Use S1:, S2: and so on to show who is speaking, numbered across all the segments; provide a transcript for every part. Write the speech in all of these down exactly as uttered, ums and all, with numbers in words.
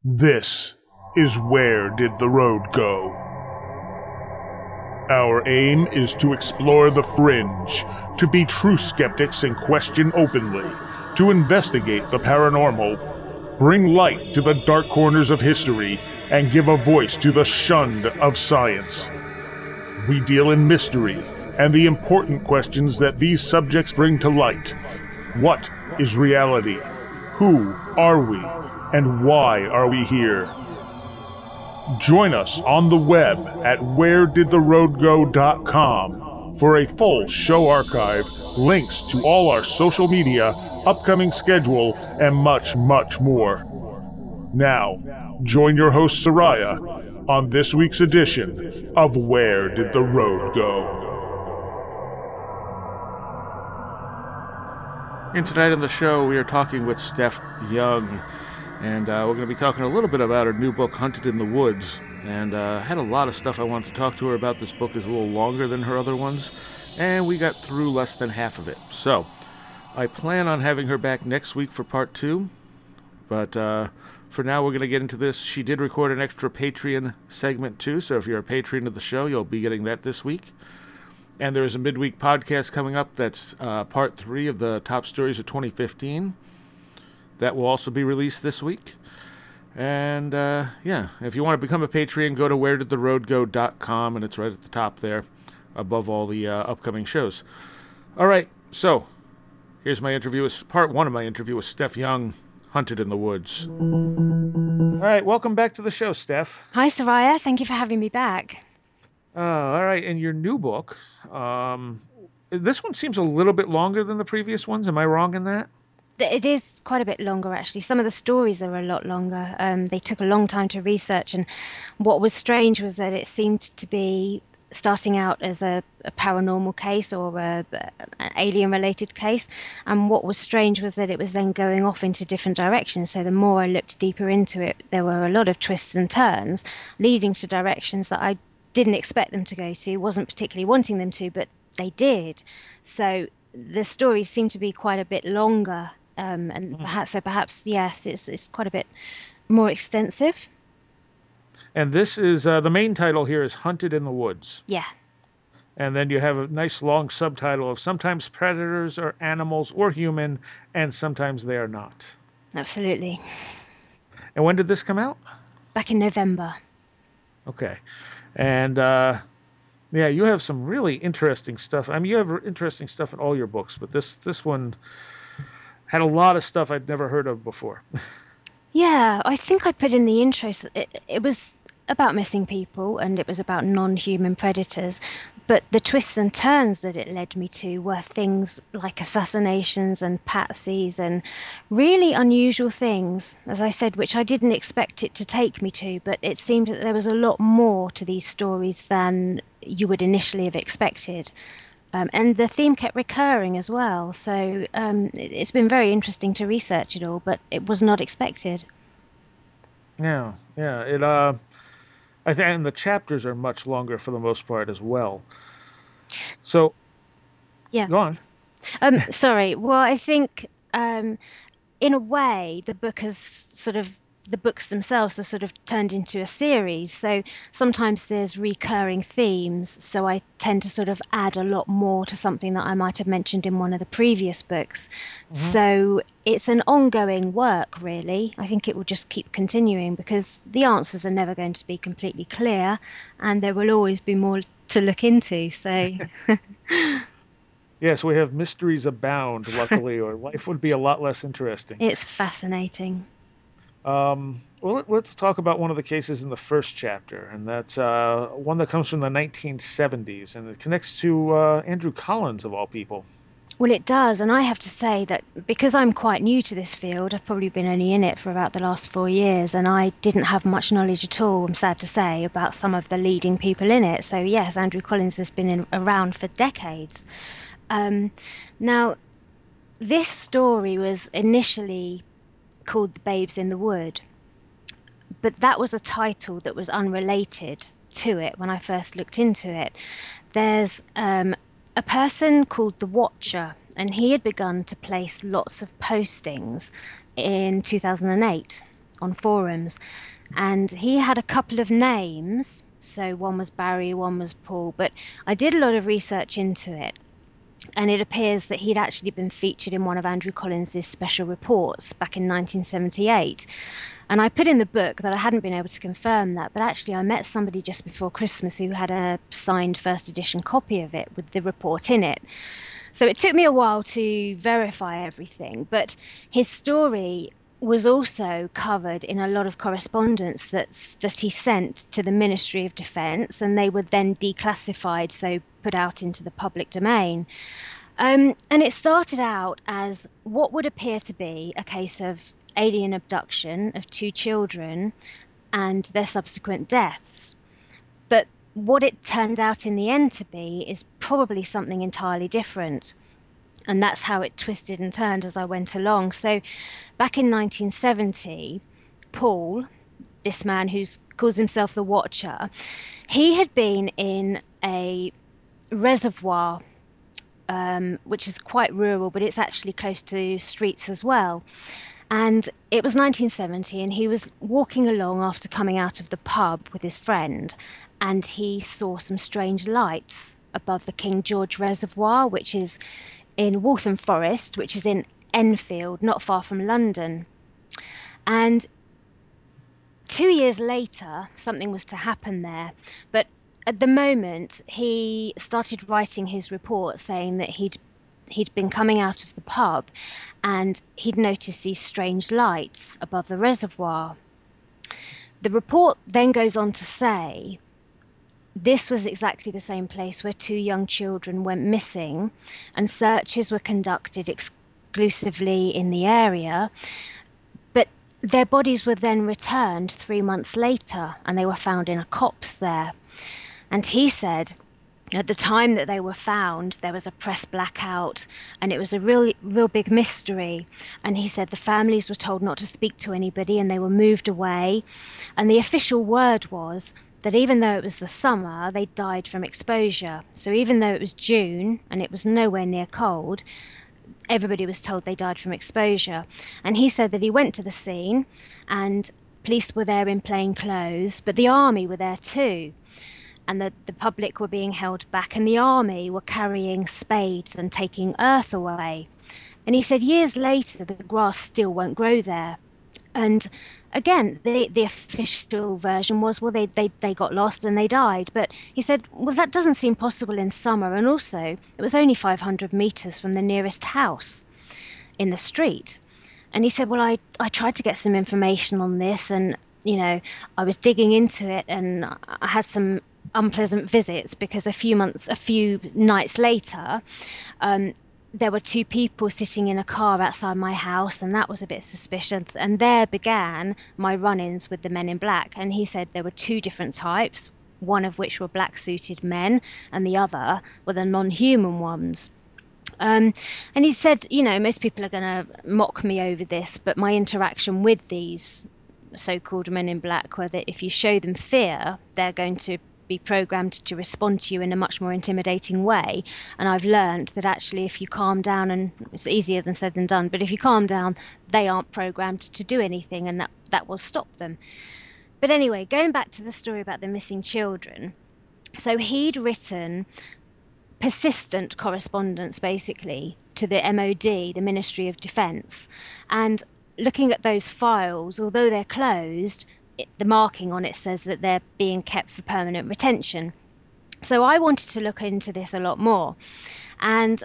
S1: This is Where Did the Road Go? Our aim is to explore the fringe, to be true skeptics and question openly, to investigate the paranormal, bring light to the dark corners of history, and give a voice to the shunned of science. We deal in mystery and the important questions that these subjects bring to light. What is reality? Who are we? And why are we here? Join us on the web at where did the road go dot com for a full show archive, links to all our social media, upcoming schedule, and much, much more. Now, join your host Soraya on this week's edition of Where Did the Road Go?
S2: And tonight on the show, we are talking with Steph Young. And uh, we're going to be talking a little bit about her new book, Hunted in the Woods. And uh, had a lot of stuff I wanted to talk to her about. This book is a little longer than her other ones. And we got through less than half of it. So I plan on having her back next week for part two. But uh, for now, we're going to get into this. She did record an extra Patreon segment too. So if you're a patron of the show, you'll be getting that this week. And there is a midweek podcast coming up. That's uh, part three of the top stories of twenty fifteen. That will also be released this week. And, uh, yeah, if you want to become a Patreon, go to where did the road go dot com, and it's right at the top there, above all the uh, upcoming shows. All right, so here's my interview, with, part one of my interview with Steph Young, Hunted in the Woods. All right, welcome back to the show, Steph.
S3: Hi, Soraya. Thank you for having me back.
S2: Uh, all right, and your new book, um, this one seems a little bit longer than the previous ones. Am I wrong in that?
S3: It is quite a bit longer, actually. Some of the stories are a lot longer. Um, they took a long time to research, and what was strange was that it seemed to be starting out as a, a paranormal case or a, an alien-related case, and what was strange was that it was then going off into different directions. So the more I looked deeper into it, there were a lot of twists and turns leading to directions that I didn't expect them to go to, wasn't particularly wanting them to, but they did. So the stories seem to be quite a bit longer. Um, and perhaps, so perhaps, yes, it's it's quite a bit more extensive.
S2: And this is, uh, the main title here is Hunted in the Woods.
S3: Yeah.
S2: And then you have a nice long subtitle of sometimes predators are animals or human, and sometimes they are not.
S3: Absolutely.
S2: And when did this come out?
S3: Back in November.
S2: Okay. And, uh, yeah, you have some really interesting stuff. I mean, you have interesting stuff in all your books, but this this one had a lot of stuff I'd never heard of before.
S3: Yeah, I think I put in the intro, it, it was about missing people and it was about non-human predators, but the twists and turns that it led me to were things like assassinations and patsies and really unusual things, as I said, which I didn't expect it to take me to, but it seemed that there was a lot more to these stories than you would initially have expected. Um, and the theme kept recurring as well. So um, it, it's been very interesting to research it all, but it was not expected.
S2: Yeah, yeah. It. Uh, I think, and the chapters are much longer for the most part as well. So,
S3: yeah.
S2: Go on.
S3: Um, sorry. Well, I think um, in a way the book has sort of. The books themselves are sort of turned into a series. So sometimes there's recurring themes. So I tend to sort of add a lot more to something that I might have mentioned in one of the previous books. Mm-hmm. So it's an ongoing work, really. I think it will just keep continuing because the answers are never going to be completely clear and there will always be more to look into. So...
S2: Yes, we have mysteries abound, luckily, or life would be a lot less interesting.
S3: It's fascinating.
S2: Um, well, let's talk about one of the cases in the first chapter, and that's uh, one that comes from the nineteen seventies, and it connects to uh, Andrew Collins, of all people.
S3: Well, it does, and I have to say that because I'm quite new to this field, I've probably been only in it for about the last four years, and I didn't have much knowledge at all, I'm sad to say, about some of the leading people in it. So yes, Andrew Collins has been in, around for decades. Um, now, this story was initially called The Babes in the Wood, but that was a title that was unrelated to it when I first looked into it. There's um, a person called The Watcher, and he had begun to place lots of postings in two thousand eight on forums. And he had a couple of names. So one was Barry, one was Paul. But I did a lot of research into it. And it appears that he'd actually been featured in one of Andrew Collins's special reports back in nineteen seventy-eight. And I put in the book that I hadn't been able to confirm that, but actually I met somebody just before Christmas who had a signed first edition copy of it with the report in it. So it took me a while to verify everything, but his story was also covered in a lot of correspondence that's, that he sent to the Ministry of Defence, and they were then declassified, so put out into the public domain. Um, and it started out as what would appear to be a case of alien abduction of two children and their subsequent deaths. But what it turned out in the end to be is probably something entirely different. And that's how it twisted and turned as I went along. So back in nineteen seventy, Paul, this man who calls himself the Watcher, he had been in a reservoir, um, which is quite rural, but it's actually close to streets as well. And it was nineteen seventy, and he was walking along after coming out of the pub with his friend, and he saw some strange lights above the King George Reservoir, which is in Waltham Forest, which is in Enfield, not far from London. And two years later, something was to happen there. But at the moment, he started writing his report saying that he'd he'd been coming out of the pub and he'd noticed these strange lights above the reservoir. The report then goes on to say this was exactly the same place where two young children went missing, and searches were conducted exclusively in the area. But their bodies were then returned three months later, and they were found in a copse there. And he said at the time that they were found, there was a press blackout, and it was a real, real big mystery. And he said the families were told not to speak to anybody, and they were moved away. And the official word was that even though it was the summer, they died from exposure. So even though it was June and it was nowhere near cold, everybody was told they died from exposure. And he said that he went to the scene, and police were there in plain clothes, but the army were there too. And the, the public were being held back, and the army were carrying spades and taking earth away. And he said years later, the grass still won't grow there. And again, the, the official version was, well, they, they, they got lost and they died. But he said, well, that doesn't seem possible in summer. And also, it was only five hundred metres from the nearest house in the street. And he said, well, I, I tried to get some information on this, and, you know, I was digging into it, and I had some unpleasant visits because a few months, a few nights later, um, there were two people sitting in a car outside my house, and that was a bit suspicious. And there began my run-ins with the men in black. And he said there were two different types, one of which were black-suited men, and the other were the non-human ones. Um, and he said, you know, most people are going to mock me over this, but my interaction with these so-called men in black were that if you show them fear, they're going to be programmed to respond to you in a much more intimidating way. And I've learned that actually if you calm down, and it's easier than said than done, but if you calm down, they aren't programmed to do anything, and that, that will stop them. But anyway, going back to the story about the missing children, so he'd written persistent correspondence basically to the M O D, the Ministry of Defence, and looking at those files, although they're closed, it, the marking on it says that they're being kept for permanent retention. So I wanted to look into this a lot more. And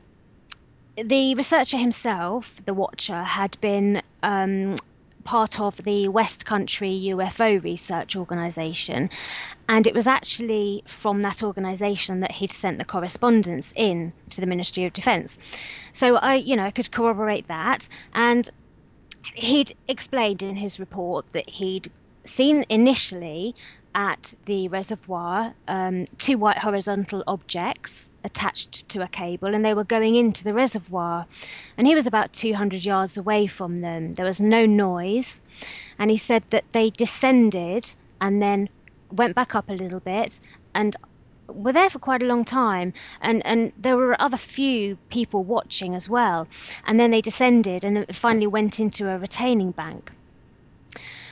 S3: the researcher himself, the Watcher, had been um, part of the West Country U F O Research Organisation. And it was actually from that organisation that he'd sent the correspondence in to the Ministry of Defence. So I, you know, I could corroborate that. And he'd explained in his report that he'd seen initially at the reservoir um, two white horizontal objects attached to a cable, and they were going into the reservoir. And he was about two hundred yards away from them. There was no noise. And he said that they descended and then went back up a little bit and were there for quite a long time. And, and there were other few people watching as well. And then they descended and finally went into a retaining bank.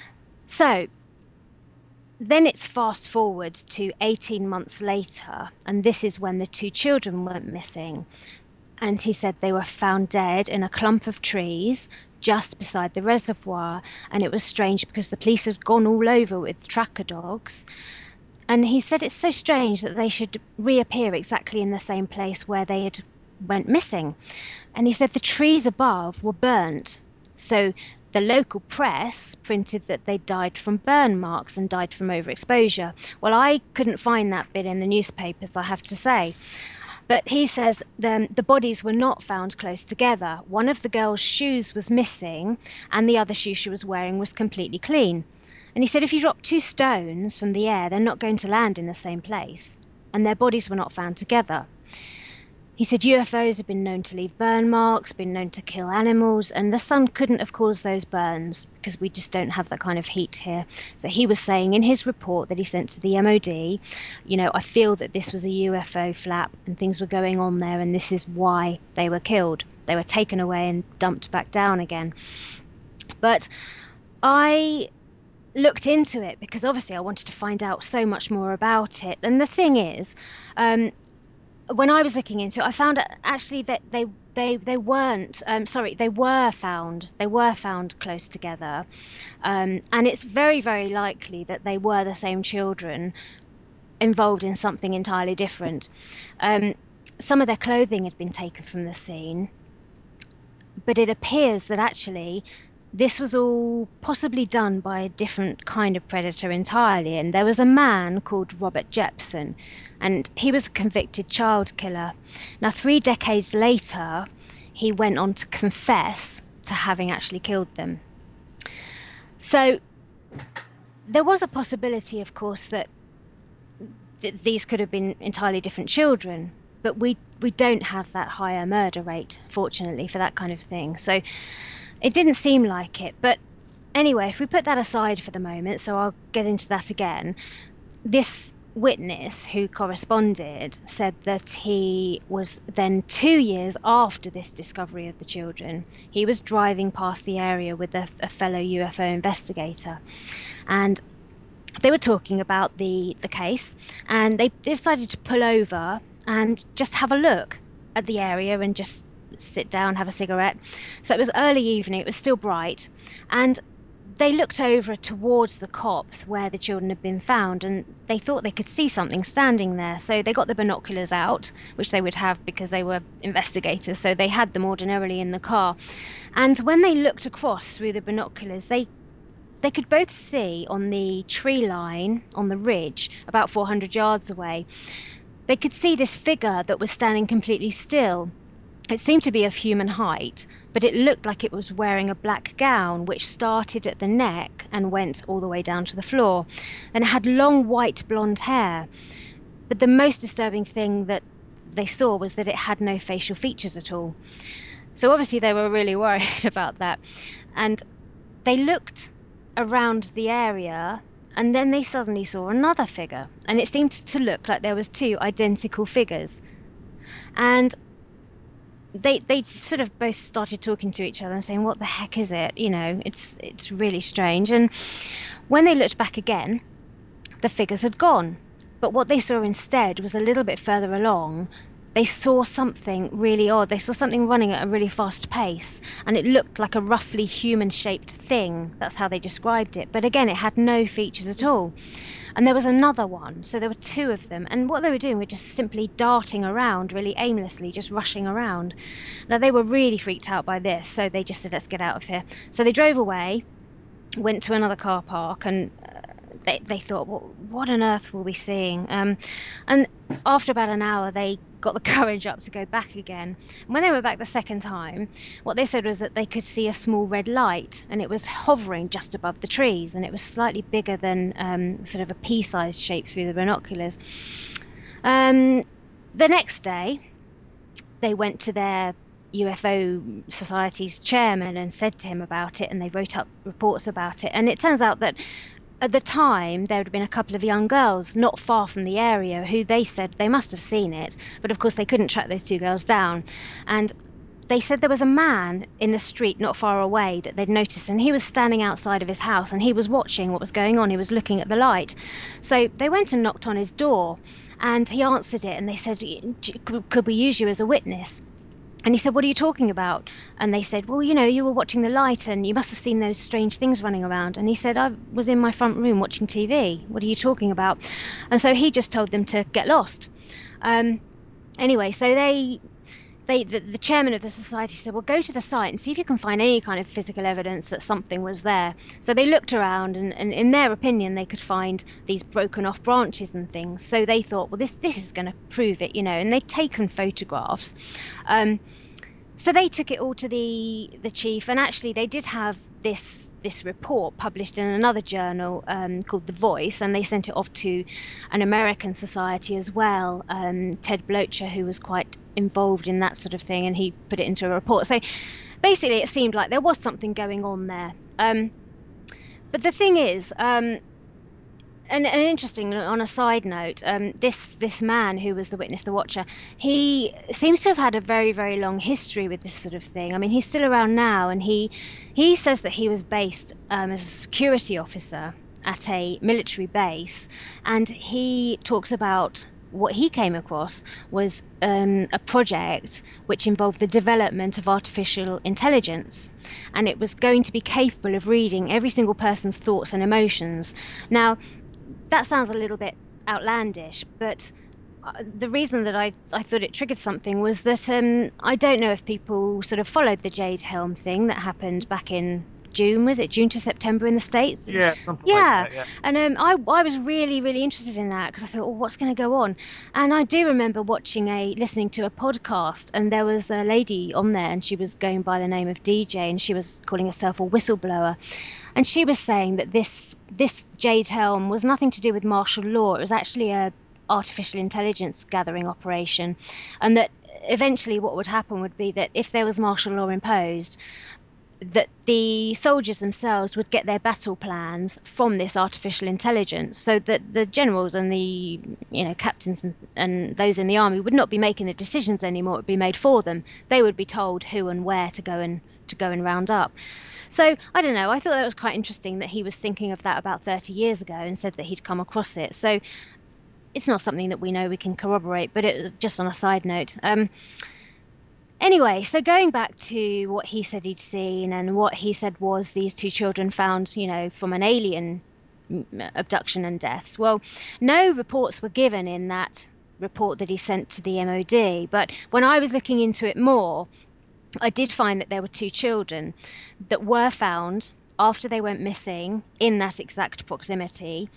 S3: So then it's fast forward to eighteen months later, and this is when the two children went missing. And he said they were found dead in a clump of trees just beside the reservoir. And it was strange because the police had gone all over with tracker dogs. And he said it's so strange that they should reappear exactly in the same place where they had went missing. And he said the trees above were burnt. So the local press printed that they died from burn marks and died from overexposure. Well, I couldn't find that bit in the newspapers, I have to say. But he says the, the bodies were not found close together. One of the girl's shoes was missing, and the other shoe she was wearing was completely clean. And he said if you drop two stones from the air, they're not going to land in the same place. And their bodies were not found together. He said U F Os have been known to leave burn marks, been known to kill animals, and the sun couldn't have caused those burns because we just don't have that kind of heat here. So he was saying in his report that he sent to the M O D, you know, I feel that this was a U F O flap and things were going on there, and this is why they were killed. They were taken away and dumped back down again. But I looked into it because obviously I wanted to find out so much more about it. And the thing is, um, when I was looking into it, I found actually that they they they weren't. Um, sorry, they were found. They were found close together, um, and it's very very likely that they were the same children involved in something entirely different. Um, some of their clothing had been taken from the scene, but it appears that actually this was all possibly done by a different kind of predator entirely. And there was a man called Robert Jepson, and he was a convicted child killer. Now, three decades later, he went on to confess to having actually killed them. So there was a possibility, of course, that th- these could have been entirely different children, but we, we don't have that higher murder rate, fortunately, for that kind of thing. So it didn't seem like it. But anyway, if we put that aside for the moment, so I'll get into that again. This witness who corresponded said that he was then two years after this discovery of the children. He was driving past the area with a, a fellow U F O investigator. And they were talking about the, the case. And they decided to pull over and just have a look at the area and just sit down, have a cigarette. So it was early evening, it was still bright, and they looked over towards the copse where the children had been found, and they thought they could see something standing there. So they got the binoculars out, which they would have because they were investigators, so they had them ordinarily in the car. And when they looked across through the binoculars, they they could both see on the tree line on the ridge about four hundred yards away, they could see this figure that was standing completely still. It seemed to be of human height, but it looked like it was wearing a black gown which started at the neck and went all the way down to the floor. And it had long white blonde hair. But the most disturbing thing that they saw was that it had no facial features at all. So obviously they were really worried about that. And they looked around the area, and then they suddenly saw another figure. And it seemed to look like there was two identical figures. And They they sort of both started talking to each other and saying, what the heck is it? You know, it's it's really strange. And when they looked back again, the figures had gone. But what they saw instead was a little bit further along. They saw something really odd. They saw something running at a really fast pace, and it looked like a roughly human-shaped thing. That's how they described it. But again, it had no features at all. And there was another one, so there were two of them. And what they were doing were just simply darting around, really aimlessly, just rushing around. Now, they were really freaked out by this, so they just said, let's get out of here. So they drove away, went to another car park, and uh, they, they thought, well, what on earth were we seeing? Um, and after about an hour, they got the courage up to go back again. And when they were back the second time, what they said was that they could see a small red light, and it was hovering just above the trees, and it was slightly bigger than um, sort of a pea-sized shape through the binoculars. Um, the next day, they went to their U F O Society's chairman and said to him about it, and they wrote up reports about it. And it turns out that at the time, there had been a couple of young girls not far from the area who they said they must have seen it, but of course they couldn't track those two girls down. And they said there was a man in the street not far away that they'd noticed, and he was standing outside of his house and he was watching what was going on. He was looking at the light. So they went and knocked on his door, and he answered it, and they said, could we use you as a witness? And he said, what are you talking about? And they said, well, you know, you were watching the light and you must have seen those strange things running around. And he said, I was in my front room watching T V. What are you talking about? And so he just told them to get lost. Um, anyway, so they, they the, the chairman of the society said, well, go to the site and see if you can find any kind of physical evidence that something was there. So they looked around, and, and in their opinion, they could find these broken off branches and things. So they thought, well, this this is going to prove it, you know, and they'd taken photographs. Um, so they took it all to the the chief, and actually they did have this this report published in another journal um, called The Voice, and they sent it off to an American society as well, um, Ted Blocher, who was quite involved in that sort of thing, and he put it into a report. So basically it seemed like there was something going on there. Um, but the thing is, um, and, and interesting, on a side note, um, this this man who was the witness, the watcher, he seems to have had a very, very long history with this sort of thing. I mean, he's still around now, and he he says that he was based um, as a security officer at a military base, and he talks about what he came across was um, a project which involved the development of artificial intelligence, and it was going to be capable of reading every single person's thoughts and emotions. Now, that sounds a little bit outlandish, but uh, the reason that I, I thought it triggered something was that um, I don't know if people sort of followed the Jade Helm thing that happened back in June, was it June to September in the States?
S2: Yeah, something
S3: yeah.
S2: like that, yeah.
S3: And um, I, I was really, really interested in that because I thought, oh, what's going to go on? And I do remember watching a, listening to a podcast, and there was a lady on there, and she was going by the name of D J, and she was calling herself a whistleblower. And she was saying that this this Jade Helm was nothing to do with martial law. It was actually a artificial intelligence gathering operation, and that eventually what would happen would be that if there was martial law imposed, that the soldiers themselves would get their battle plans from this artificial intelligence, so that the generals and the you know captains and, and those in the army would not be making the decisions anymore. It would be made for them. They would be told who and where to go and to go and round up. So I don't know, I thought that was quite interesting that he was thinking of that about thirty years ago and said that he'd come across it. So it's not something that we know we can corroborate, but it was just on a side note. Um, Anyway, so going back to what he said he'd seen, and what he said was these two children found, you know, from an alien abduction and deaths. Well, no reports were given in that report that he sent to the M O D, but when I was looking into it more, I did find that there were two children that were found after they went missing in that exact proximity.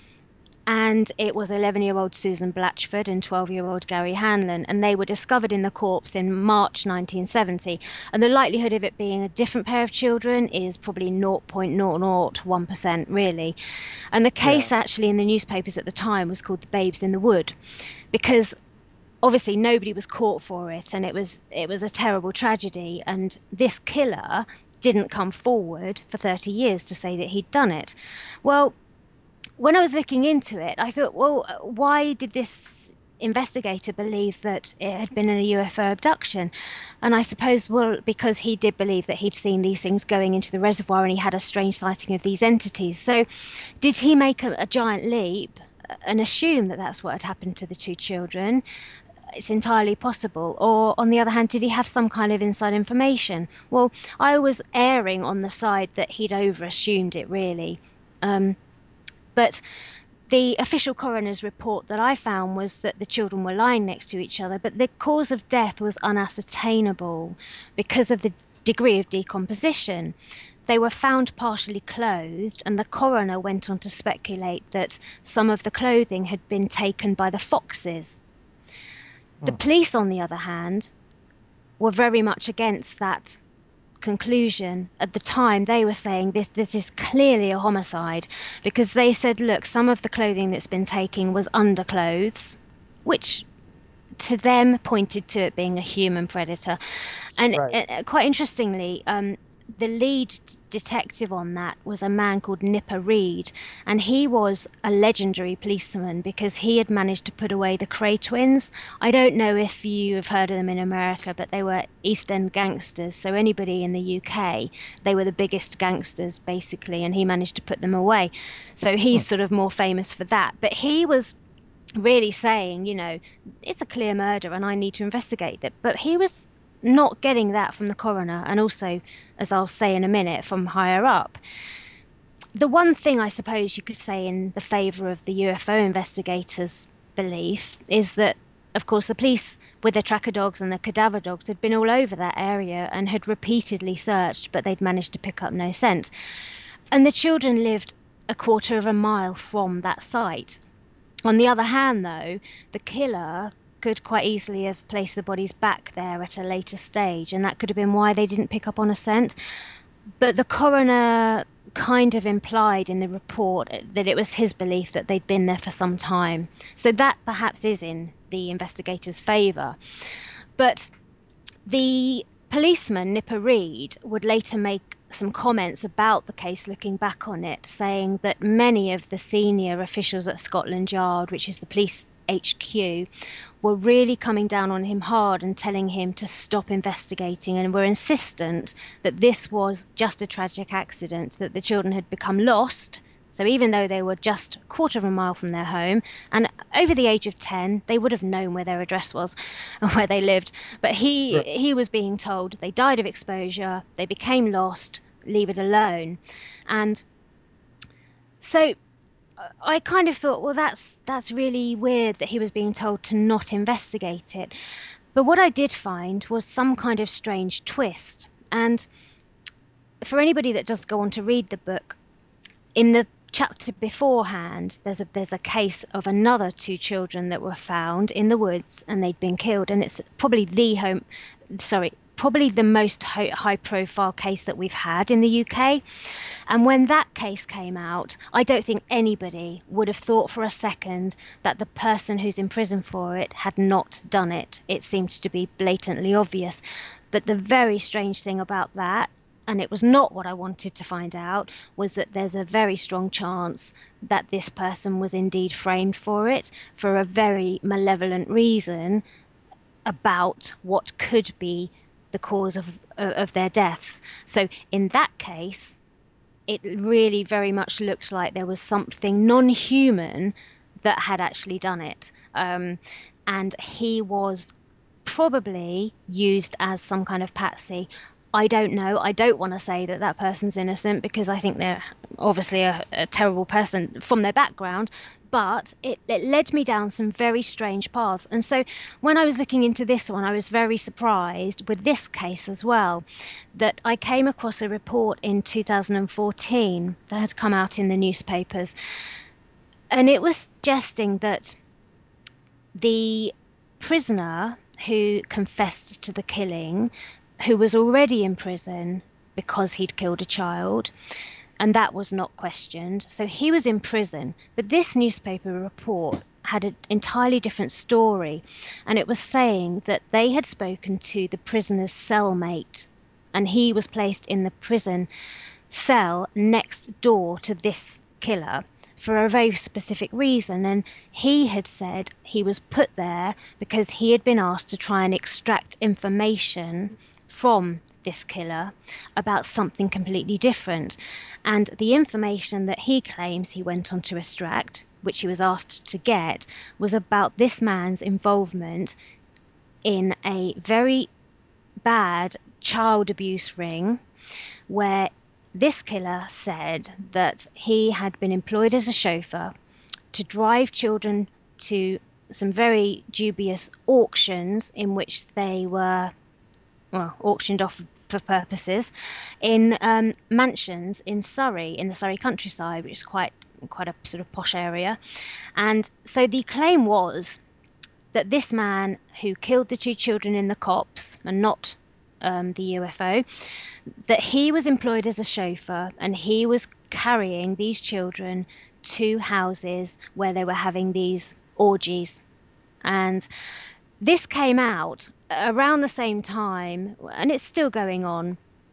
S3: And it was eleven-year-old Susan Blatchford and twelve-year-old Gary Hanlon, and they were discovered in the corpse in March nineteen seventy. And the likelihood of it being a different pair of children is probably zero point zero zero one percent, really. And the case yeah. actually in the newspapers at the time was called The Babes in the Wood, because obviously nobody was caught for it, and it was it was a terrible tragedy. And this killer didn't come forward for thirty years to say that he'd done it. Well, when I was looking into it, I thought, well, why did this investigator believe that it had been a U F O abduction? And I suppose, well, because he did believe that he'd seen these things going into the reservoir and he had a strange sighting of these entities. So did he make a, a giant leap and assume that that's what had happened to the two children? It's entirely possible. Or on the other hand, did he have some kind of inside information? Well, I was erring on the side that he'd over-assumed it, really. Um, But the official coroner's report that I found was that the children were lying next to each other, but the cause of death was unascertainable because of the degree of decomposition. They were found partially clothed, and the coroner went on to speculate that some of the clothing had been taken by the foxes. Oh. The police, on the other hand, were very much against that conclusion. At the time, they were saying this this is clearly a homicide, because they said, look, some of the clothing that's been taken was underclothes, which to them pointed to it being a human predator. And right. uh, quite interestingly, um, the lead detective on that was a man called Nipper Read, and he was a legendary policeman because he had managed to put away the Kray twins. I don't know if you have heard of them in America, but they were East End gangsters. So anybody in the U K, they were the biggest gangsters basically, and he managed to put them away. So he's sort of more famous for that. But he was really saying, you know, it's a clear murder and I need to investigate it. But he was not getting that from the coroner, and also, as I'll say in a minute, from higher up. The one thing I suppose you could say in the favour of the U F O investigators' belief is that, of course, the police with their tracker dogs and their cadaver dogs had been all over that area and had repeatedly searched, but they'd managed to pick up no scent. And the children lived a quarter of a mile from that site. On the other hand, though, the killer could quite easily have placed the bodies back there at a later stage, and that could have been why they didn't pick up on a scent. But the coroner kind of implied in the report that it was his belief that they'd been there for some time. So that perhaps is in the investigators' favour. But the policeman, Nipper Read, would later make some comments about the case looking back on it, saying that many of the senior officials at Scotland Yard, which is the police H Q, were really coming down on him hard and telling him to stop investigating, and were insistent that this was just a tragic accident, that the children had become lost. So even though they were just a quarter of a mile from their home, and over the age of ten, they would have known where their address was and where they lived. But he right. he was being told they died of exposure, they became lost, leave it alone. And so I kind of thought, well, that's that's really weird that he was being told to not investigate it. But what I did find was some kind of strange twist. And for anybody that does go on to read the book, in the chapter beforehand, there's a there's a case of another two children that were found in the woods and they'd been killed, and it's probably the home, sorry, probably the most high-profile case that we've had in the U K. And when that case came out, I don't think anybody would have thought for a second that the person who's in prison for it had not done it. It seemed to be blatantly obvious. But the very strange thing about that, and it was not what I wanted to find out, was that there's a very strong chance that this person was indeed framed for it for a very malevolent reason about what could be the cause of of their deaths. So in that case, it really very much looked like there was something non-human that had actually done it. Um, and he was probably used as some kind of patsy. I don't know. I don't want to say that that person's innocent because I think they're obviously a, a terrible person from their background. But it, it led me down some very strange paths. And so when I was looking into this one, I was very surprised with this case as well, that I came across a report in two thousand fourteen that had come out in the newspapers. And it was suggesting that the prisoner who confessed to the killing, who was already in prison because he'd killed a child, and that was not questioned. So he was in prison. But this newspaper report had an entirely different story. And it was saying that they had spoken to the prisoner's cellmate, and he was placed in the prison cell next door to this killer for a very specific reason. And he had said he was put there because he had been asked to try and extract information from this killer about something completely different. And the information that he claims he went on to extract, which he was asked to get, was about this man's involvement in a very bad child abuse ring, where this killer said that he had been employed as a chauffeur to drive children to some very dubious auctions in which they were well, auctioned off for purposes in um, mansions in Surrey, in the Surrey countryside, which is quite quite a sort of posh area. And so the claim was that this man who killed the two children in the cops, and not um, the U F O, that he was employed as a chauffeur and he was carrying these children to houses where they were having these orgies. And this came out around the same time, and it's still going on,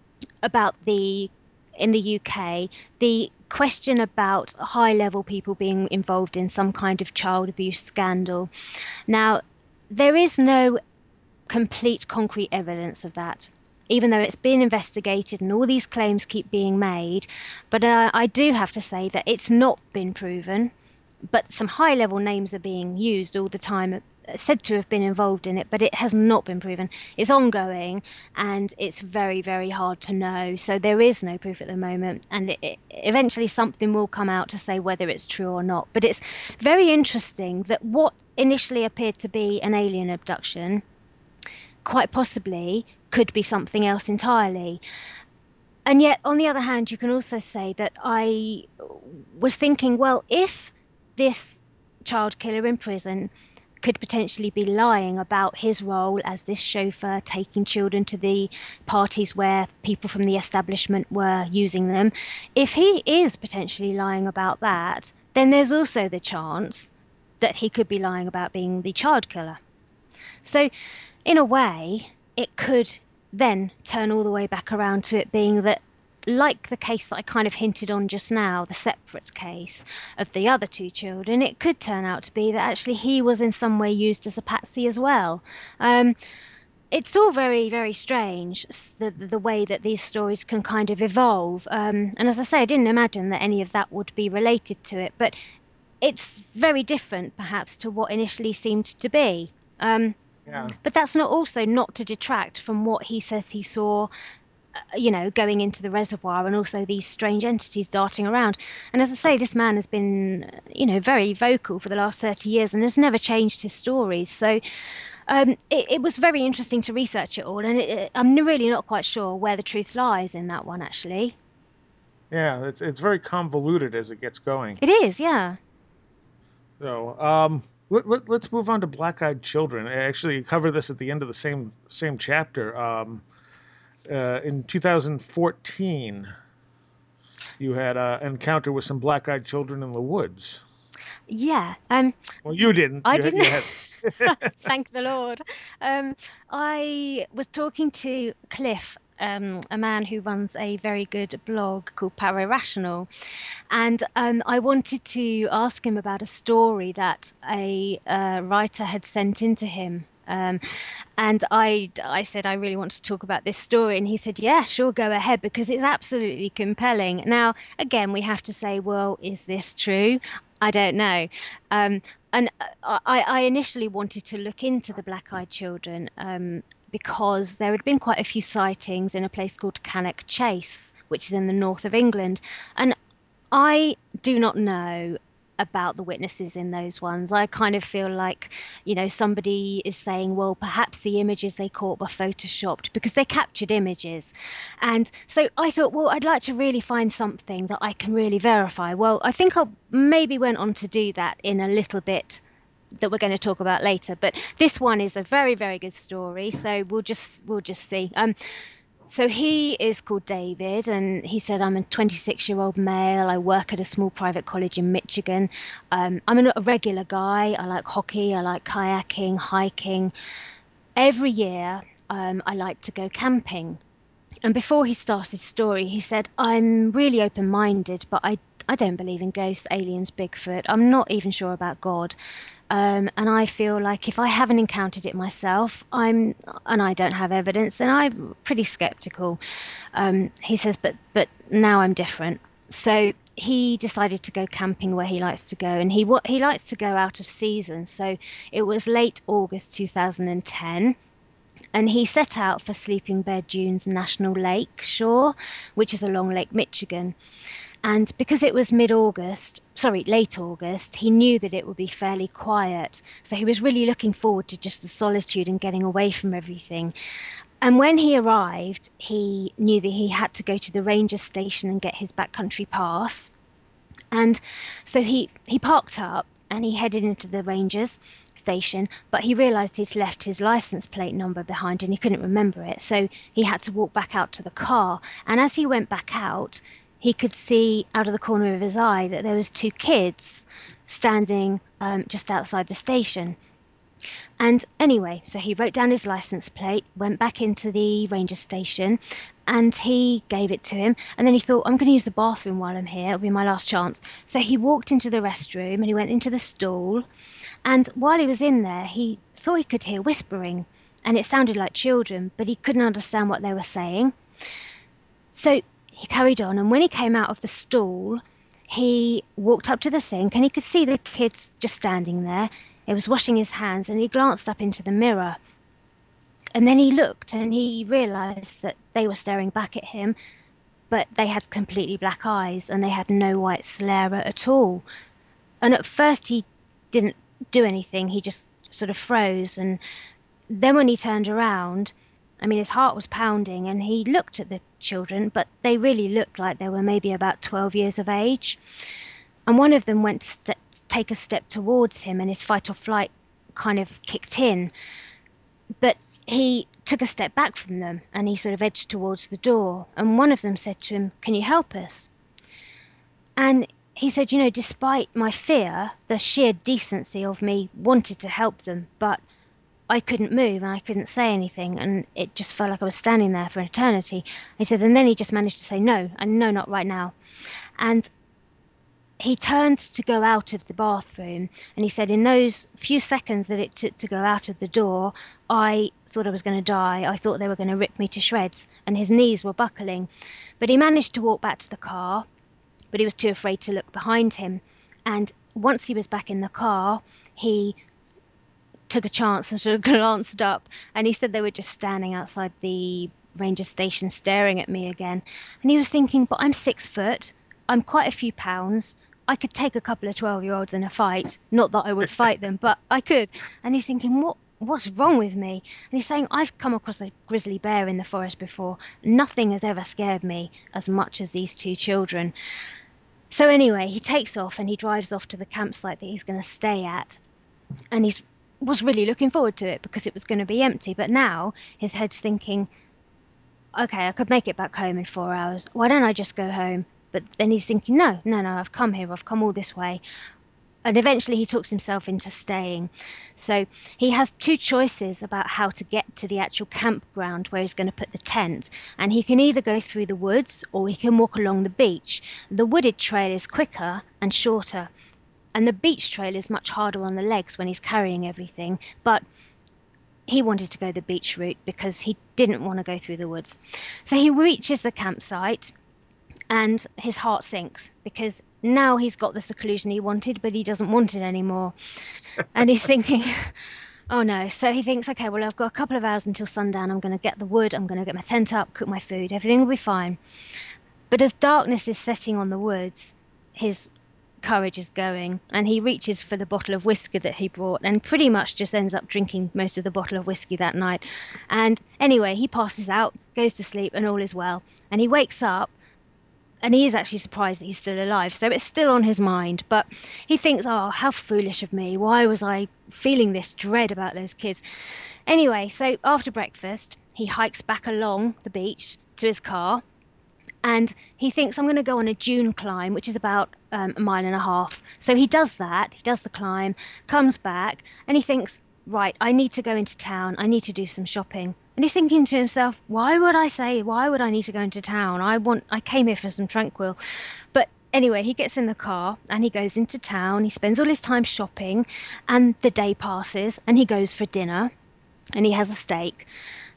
S3: about the in the U K, the question about high-level people being involved in some kind of child abuse scandal. Now, there is no complete concrete evidence of that, even though it's been investigated and all these claims keep being made. But uh, I do have to say that it's not been proven, but some high-level names are being used all the time, said to have been involved in it, but it has not been proven. It's ongoing, and it's very, very hard to know. So there is no proof at the moment, and it, it, eventually something will come out to say whether it's true or not. But it's very interesting that what initially appeared to be an alien abduction quite possibly could be something else entirely. And yet, on the other hand, you can also say that I was thinking, well, if this child killer in prison could potentially be lying about his role as this chauffeur taking children to the parties where people from the establishment were using them, if he is potentially lying about that, then there's also the chance that he could be lying about being the child killer. So, in a way, it could then turn all the way back around to it being that, like the case that I kind of hinted on just now, the separate case of the other two children, it could turn out to be that actually he was in some way used as a patsy as well. Um, it's all very, very strange, the, the way that these stories can kind of evolve. Um, and as I say, I didn't imagine that any of that would be related to it, but it's very different perhaps to what initially seemed to be. Um,
S4: yeah.
S3: But that's not also not to detract from what he says he saw, you know, going into the reservoir, and also these strange entities darting around. And as I say, this man has been, you know, very vocal for the last thirty years and has never changed his stories. So um, it, it was very interesting to research it all. And it, it, I'm really not quite sure where the truth lies in that one, actually.
S4: Yeah, it's, it's very convoluted as it gets going.
S3: It is, yeah.
S4: So um, let, let, let's move on to Black-Eyed Children. I actually cover this at the end of the same, same chapter. Um, Uh, in two thousand fourteen, you had an encounter with some black-eyed children in the woods.
S3: Yeah. Um,
S4: well, you didn't.
S3: I
S4: you
S3: didn't.
S4: Had,
S3: had... Thank the Lord. Um, I was talking to Cliff, um, a man who runs a very good blog called Parational, and um, I wanted to ask him about a story that a uh, writer had sent in to him. Um, and I, I said, I really want to talk about this story. And he said, yeah, sure, go ahead, because it's absolutely compelling. Now, again, we have to say, well, is this true? I don't know. Um, and I, I initially wanted to look into the Black-Eyed Children um, because there had been quite a few sightings in a place called Cannock Chase, which is in the north of England. And I do not know about the witnesses in those ones. I kind of feel like, you know, somebody is saying, well, perhaps the images they caught were photoshopped because they captured images. And so I thought, well, I'd like to really find something that I can really verify. Well, I think I maybe went on to do that in a little bit that we're going to talk about later. But this one is a very, very good story. So we'll just we'll just see. Um, So he is called David, and he said, I'm a twenty-six-year-old male. I work at a small private college in Michigan. Um, I'm a regular guy. I like hockey. I like kayaking, hiking. Every year, um, I like to go camping. And before he starts his story, he said, I'm really open-minded, but I, I don't believe in ghosts, aliens, Bigfoot. I'm not even sure about God. Um, and I feel like if I haven't encountered it myself, I'm, and I don't have evidence, then I'm pretty skeptical. Um, he says, but but now I'm different. So he decided to go camping where he likes to go, and he what he likes to go out of season. So it was late August two thousand ten. And he set out for Sleeping Bear Dunes National Lake Shore, which is along Lake Michigan. And because it was mid-August, sorry, late August, he knew that it would be fairly quiet. So he was really looking forward to just the solitude and getting away from everything. And when he arrived, he knew that he had to go to the ranger station and get his backcountry pass. And so he, he parked up and he headed into the ranger's station, but he realised he'd left his licence plate number behind and he couldn't remember it. So he had to walk back out to the car. And as he went back out, he could see out of the corner of his eye that there was two kids standing um, just outside the station. And anyway, so he wrote down his license plate, went back into the ranger station, and he gave it to him. And then he thought, I'm going to use the bathroom while I'm here. It'll be my last chance. So he walked into the restroom and he went into the stall. And while he was in there, he thought he could hear whispering. And it sounded like children, but he couldn't understand what they were saying. So he carried on. And when he came out of the stall, he walked up to the sink and he could see the kids just standing there. He was washing his hands and he glanced up into the mirror. And then he looked and he realised that they were staring back at him, but they had completely black eyes and they had no white sclera at all. And at first he didn't do anything. He just sort of froze. And then when he turned around, I mean, his heart was pounding and he looked at the children, but they really looked like they were maybe about twelve years of age. And one of them went to step, take a step towards him and his fight or flight kind of kicked in. But he took a step back from them and he sort of edged towards the door. And one of them said to him, "Can you help us?" And he said, you know, despite my fear, the sheer decency of me wanted to help them, but I couldn't move and I couldn't say anything, and it just felt like I was standing there for an eternity. He said, and then he just managed to say no, and no, not right now. And he turned to go out of the bathroom, and he said, in those few seconds that it took to go out of the door, I thought I was going to die. I thought they were going to rip me to shreds, and his knees were buckling. But he managed to walk back to the car, but he was too afraid to look behind him. And once he was back in the car, he took a chance and sort of glanced up, and he said they were just standing outside the ranger station staring at me again. And he was thinking, but I'm six foot, I'm quite a few pounds, I could take a couple of twelve year olds in a fight. Not that I would fight them, but I could. And he's thinking, what what's wrong with me? And he's saying, I've come across a grizzly bear in the forest before. Nothing has ever scared me as much as these two children. So anyway, he takes off and he drives off to the campsite that he's going to stay at. And he's was really looking forward to it because it was going to be empty. But now his head's thinking, okay, I could make it back home in four hours. Why don't I just go home? But then he's thinking, no, no, no, I've come here. I've come all this way. And eventually he talks himself into staying. So he has two choices about how to get to the actual campground where he's going to put the tent. And he can either go through the woods or he can walk along the beach. The wooded trail is quicker and shorter. And the beach trail is much harder on the legs when he's carrying everything. But he wanted to go the beach route because he didn't want to go through the woods. So he reaches the campsite and his heart sinks because now he's got the seclusion he wanted, but he doesn't want it anymore. And he's thinking, oh no. So he thinks, okay, well, I've got a couple of hours until sundown. I'm going to get the wood. I'm going to get my tent up, cook my food. Everything will be fine. But as darkness is setting on the woods, his courage is going, and he reaches for the bottle of whiskey that he brought and pretty much just ends up drinking most of the bottle of whiskey that night. And anyway, he passes out, goes to sleep, and all is well. And he wakes up and he is actually surprised that he's still alive. So it's still on his mind, but he thinks, oh, how foolish of me. Why was I feeling this dread about those kids? Anyway, so after breakfast, he hikes back along the beach to his car. And he thinks, I'm going to go on a dune climb, which is about um, a mile and a half. So he does that. He does the climb, comes back, and he thinks, right, I need to go into town. I need to do some shopping. And he's thinking to himself, why would I say, why would I need to go into town? I want, I came here for some tranquil. But anyway, he gets in the car and he goes into town. He spends all his time shopping, and the day passes and he goes for dinner and he has a steak.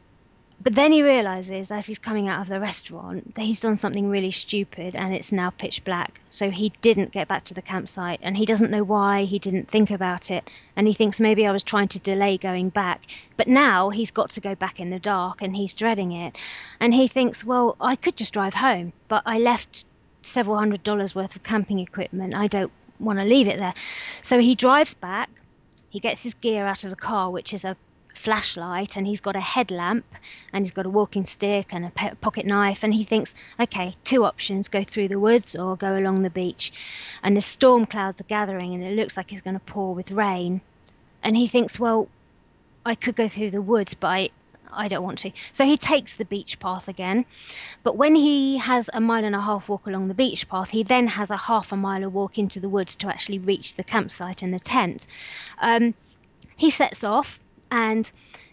S3: But then he realizes as he's coming out of the restaurant that he's done something really stupid and it's now pitch black. So he didn't get back to the campsite and he doesn't know why. He didn't think about it. And he thinks maybe I was trying to delay going back. But now he's got to go back in the dark and he's dreading it. And he thinks, well, I could just drive home, but I left several hundred dollars worth of camping equipment. I don't want to leave it there. So he drives back. He gets his gear out of the car, which is a flashlight, and he's got a headlamp and he's got a walking stick and a pe- pocket knife, and he thinks, okay, two options, go through the woods or go along the beach. And the storm clouds are gathering and it looks like it's going to pour with rain, and he thinks, well, I could go through the woods, but I I don't want to. So he takes the beach path again, but when he has a mile and a half walk along the beach path, he then has a half a mile walk into the woods to actually reach the campsite and the tent. um he sets off, and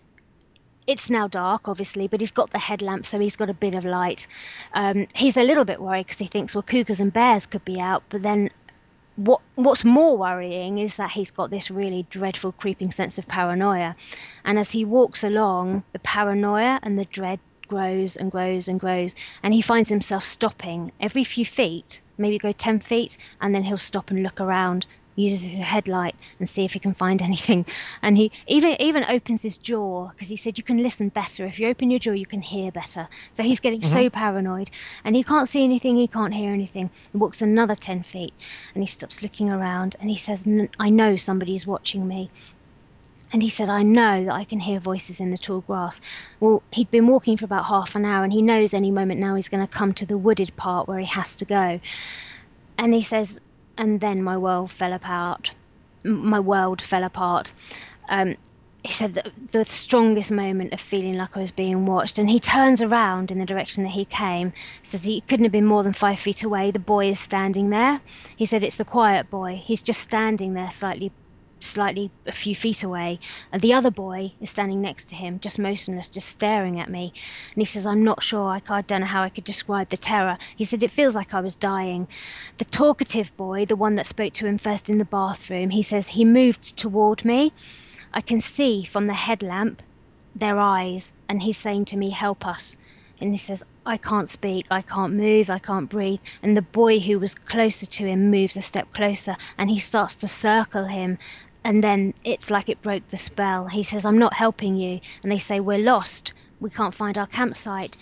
S3: it's now dark, obviously, but he's got the headlamp, so he's got a bit of light. Um, he's a little bit worried because he thinks, well, cougars and bears could be out. But then what what's more worrying is that he's got this really dreadful, creeping sense of paranoia. And as he walks along, the paranoia and the dread grows and grows and grows. And he finds himself stopping every few feet, maybe go ten feet, and then he'll stop and look around, uses his headlight and see if he can find anything. And he even even opens his jaw, because he said you can listen better. If you open your jaw, you can hear better. So he's getting mm-hmm. so paranoid, and he can't see anything, he can't hear anything. He walks another ten feet, and he stops looking around, and he says, I know somebody's watching me. And he said, I know that I can hear voices in the tall grass. Well, he'd been walking for about half an hour, and he knows any moment now he's going to come to the wooded part where he has to go. And he says, and then my world fell apart. My world fell apart. Um, he said that the strongest moment of feeling like I was being watched. And he turns around in the direction that he came. Says he couldn't have been more than five feet away. The boy is standing there. He said it's the quiet boy. He's just standing there slightly slightly a few feet away, and the other boy is standing next to him, just motionless, just staring at me. And he says, I'm not sure, I, I don't know how I could describe the terror. He said, it feels like I was dying. The talkative boy, the one that spoke to him first in the bathroom, he says he moved toward me. I can see from the headlamp their eyes, and he's saying to me, help us. And he says, I can't speak, I can't move, I can't breathe. And the boy who was closer to him moves a step closer, and he starts to circle him. And then it's like it broke the spell. He says, I'm not helping you. And they say, we're lost. We can't find our campsite.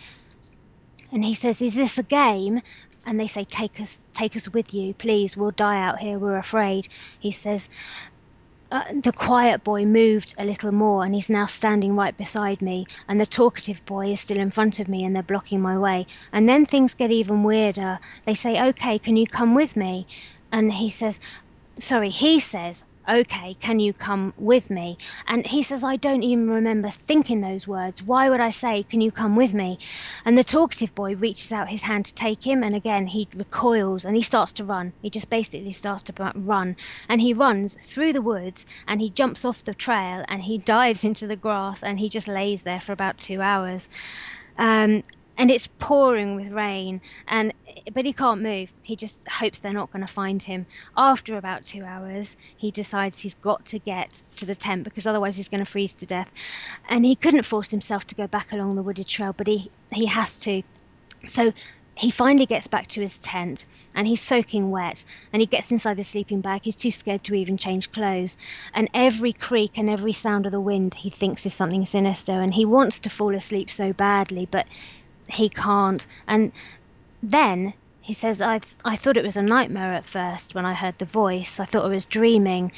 S3: And he says, is this a game? And they say, take us, take us with you, please. We'll die out here. We're afraid. He says, uh, the quiet boy moved a little more, and he's now standing right beside me. And the talkative boy is still in front of me, and they're blocking my way. And then things get even weirder. They say, okay, can you come with me? And he says, sorry, he says, okay, can you come with me? And he says, I don't even remember thinking those words. Why would I say, can you come with me? And the talkative boy reaches out his hand to take him, and again he recoils and he starts to run. He just basically starts to run, and he runs through the woods, and he jumps off the trail, and he dives into the grass, and he just lays there for about two hours. Um, and it's pouring with rain, and but he can't move. He just hopes they're not going to find him. After about two hours, he decides he's got to get to the tent, because otherwise he's going to freeze to death. And he couldn't force himself to go back along the wooded trail, but he, he has to. So he finally gets back to his tent, and he's soaking wet, and he gets inside the sleeping bag. He's too scared to even change clothes. And every creak and every sound of the wind he thinks is something sinister, and he wants to fall asleep so badly, but he can't. And then he says, I I thought it was a nightmare at first when I heard the voice. I thought I was dreaming.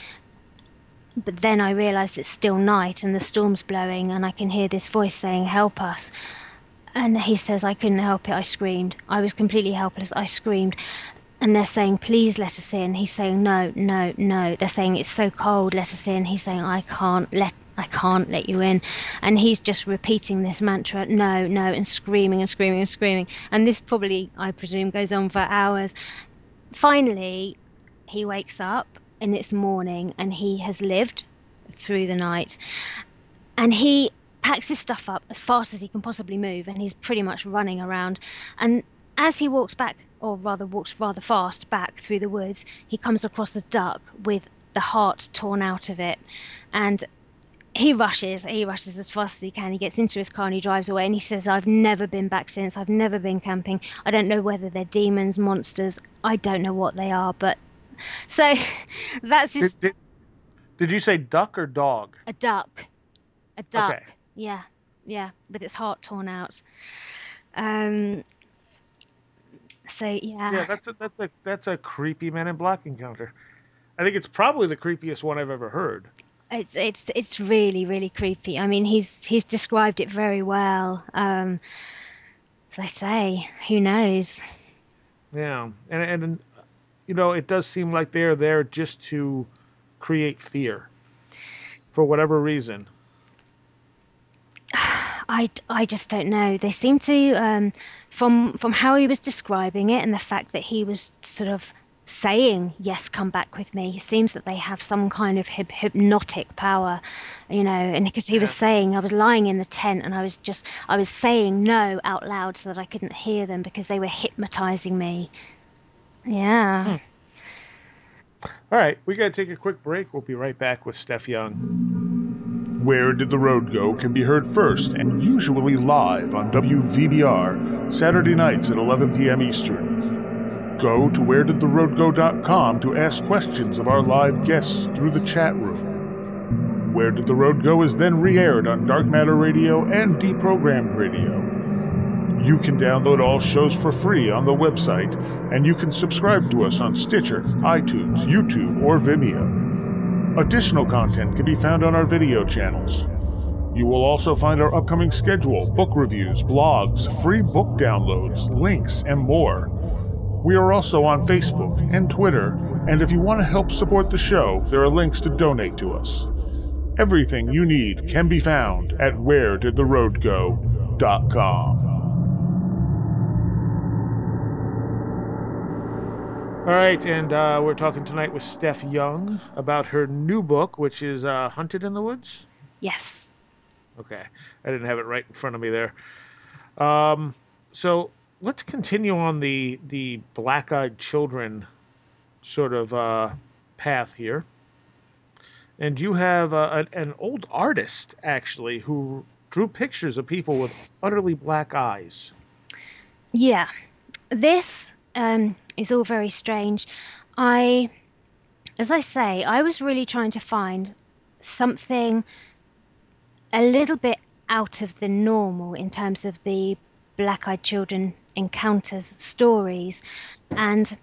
S3: But then I realized it's still night and the storm's blowing, and I can hear this voice saying, help us. And he says, I couldn't help it. I screamed. I was completely helpless. I screamed. And they're saying, please let us in. He's saying, no, no, no. They're saying, it's so cold, let us in. He's saying, I can't let I can't let you in. And he's just repeating this mantra, no, no, and screaming and screaming and screaming. And this probably, I presume, goes on for hours. Finally, he wakes up, and it's morning, and he has lived through the night. And he packs his stuff up as fast as he can possibly move, and he's pretty much running around. And as he walks back, or rather walks rather fast back through the woods, he comes across a duck with the heart torn out of it. And he rushes, he rushes as fast as he can. He gets into his car and he drives away, and he says, I've never been back since. I've never been camping. I don't know whether they're demons, monsters. I don't know what they are, but... So, that's just...
S4: Did, did, did you say duck or dog?
S3: A duck. A duck.
S4: Okay.
S3: Yeah, yeah, with its heart torn out. Um... So, yeah.
S4: Yeah, that's a, that's a, that's a creepy Men in Black encounter. I think it's probably the creepiest one I've ever heard.
S3: It's it's it's really really creepy. I mean, he's he's described it very well. Um, as I say, who knows?
S4: Yeah, and and you know, it does seem like they're there just to create fear for whatever reason.
S3: I, I just don't know. They seem to, um, from from how he was describing it, and the fact that he was sort of saying, yes, come back with me. It seems that they have some kind of hyp- hypnotic power, you know, and because he was saying, I was lying in the tent and I was just, I was saying no out loud so that I couldn't hear them because they were hypnotizing me. Yeah.
S4: Hmm. All right, we got to take a quick break. We'll be right back with Steph Young.
S1: Where Did the Road Go can be heard first and usually live on W V B R Saturday nights at eleven p.m. Eastern. Go to where did the road go dot com to ask questions of our live guests through the chat room. Where Did the Road Go is then re-aired on Dark Matter Radio and Deprogrammed Radio. You can download all shows for free on the website, and you can subscribe to us on Stitcher, iTunes, YouTube, or Vimeo. Additional content can be found on our video channels. You will also find our upcoming schedule, book reviews, blogs, free book downloads, links, and more. We are also on Facebook and Twitter, and if you want to help support the show, there are links to donate to us. Everything you need can be found at where did the road go dot com.
S4: All right, and uh, we're talking tonight with Steph Young about her new book, which is uh, Hunted in the Woods?
S3: Yes.
S4: Okay, I didn't have it right in front of me there. Um, so let's continue on the, the black-eyed children sort of uh, path here. And you have uh, an, an old artist, actually, who drew pictures of people with utterly black eyes.
S3: Yeah. This... Um, is all very strange. I, as I say, I was really trying to find something a little bit out of the normal in terms of the black-eyed children encounters stories. And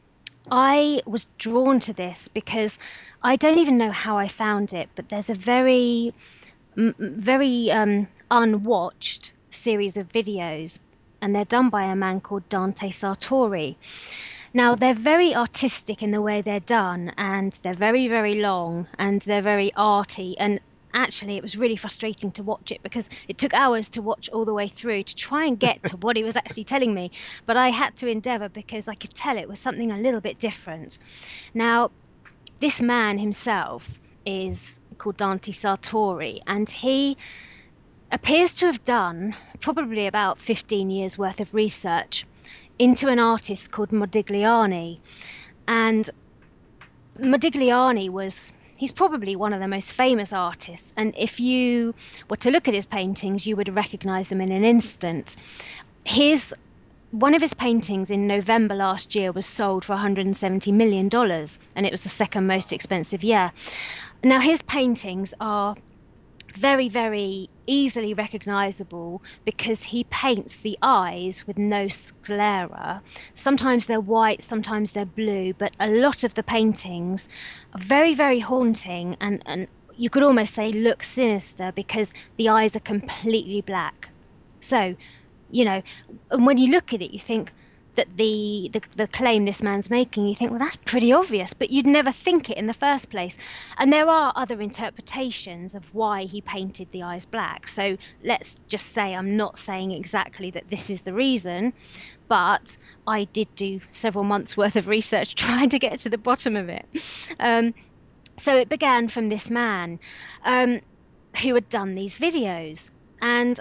S3: I was drawn to this because I don't even know how I found it, but there's a very, very um, unwatched series of videos, and they're done by a man called Dante Sartori. Now, they're very artistic in the way they're done, and they're very, very long, and they're very arty. And actually, it was really frustrating to watch it because it took hours to watch all the way through to try and get to what he was actually telling me. But I had to endeavor because I could tell it was something a little bit different. Now, this man himself is called Dante Sartori, and he appears to have done probably about fifteen years worth of research into an artist called Modigliani. And Modigliani was, he's probably one of the most famous artists. And if you were to look at his paintings, you would recognize them in an instant. His, one of his paintings in November last year was sold for one hundred seventy million dollars, and it was the second most expensive year. Now, his paintings are very, very easily recognizable because he paints the eyes with no sclera. Sometimes they're white, sometimes they're blue, but a lot of the paintings are very, very haunting, and, and you could almost say look sinister because the eyes are completely black. So, you know, and when you look at it, you think that the, the the claim this man's making, you think, well, that's pretty obvious, but you'd never think it in the first place. And there are other interpretations of why he painted the eyes black. So let's just say I'm not saying exactly that this is the reason, but I did do several months worth of research trying to get to the bottom of it. Um, so it began from this man um, who had done these videos. And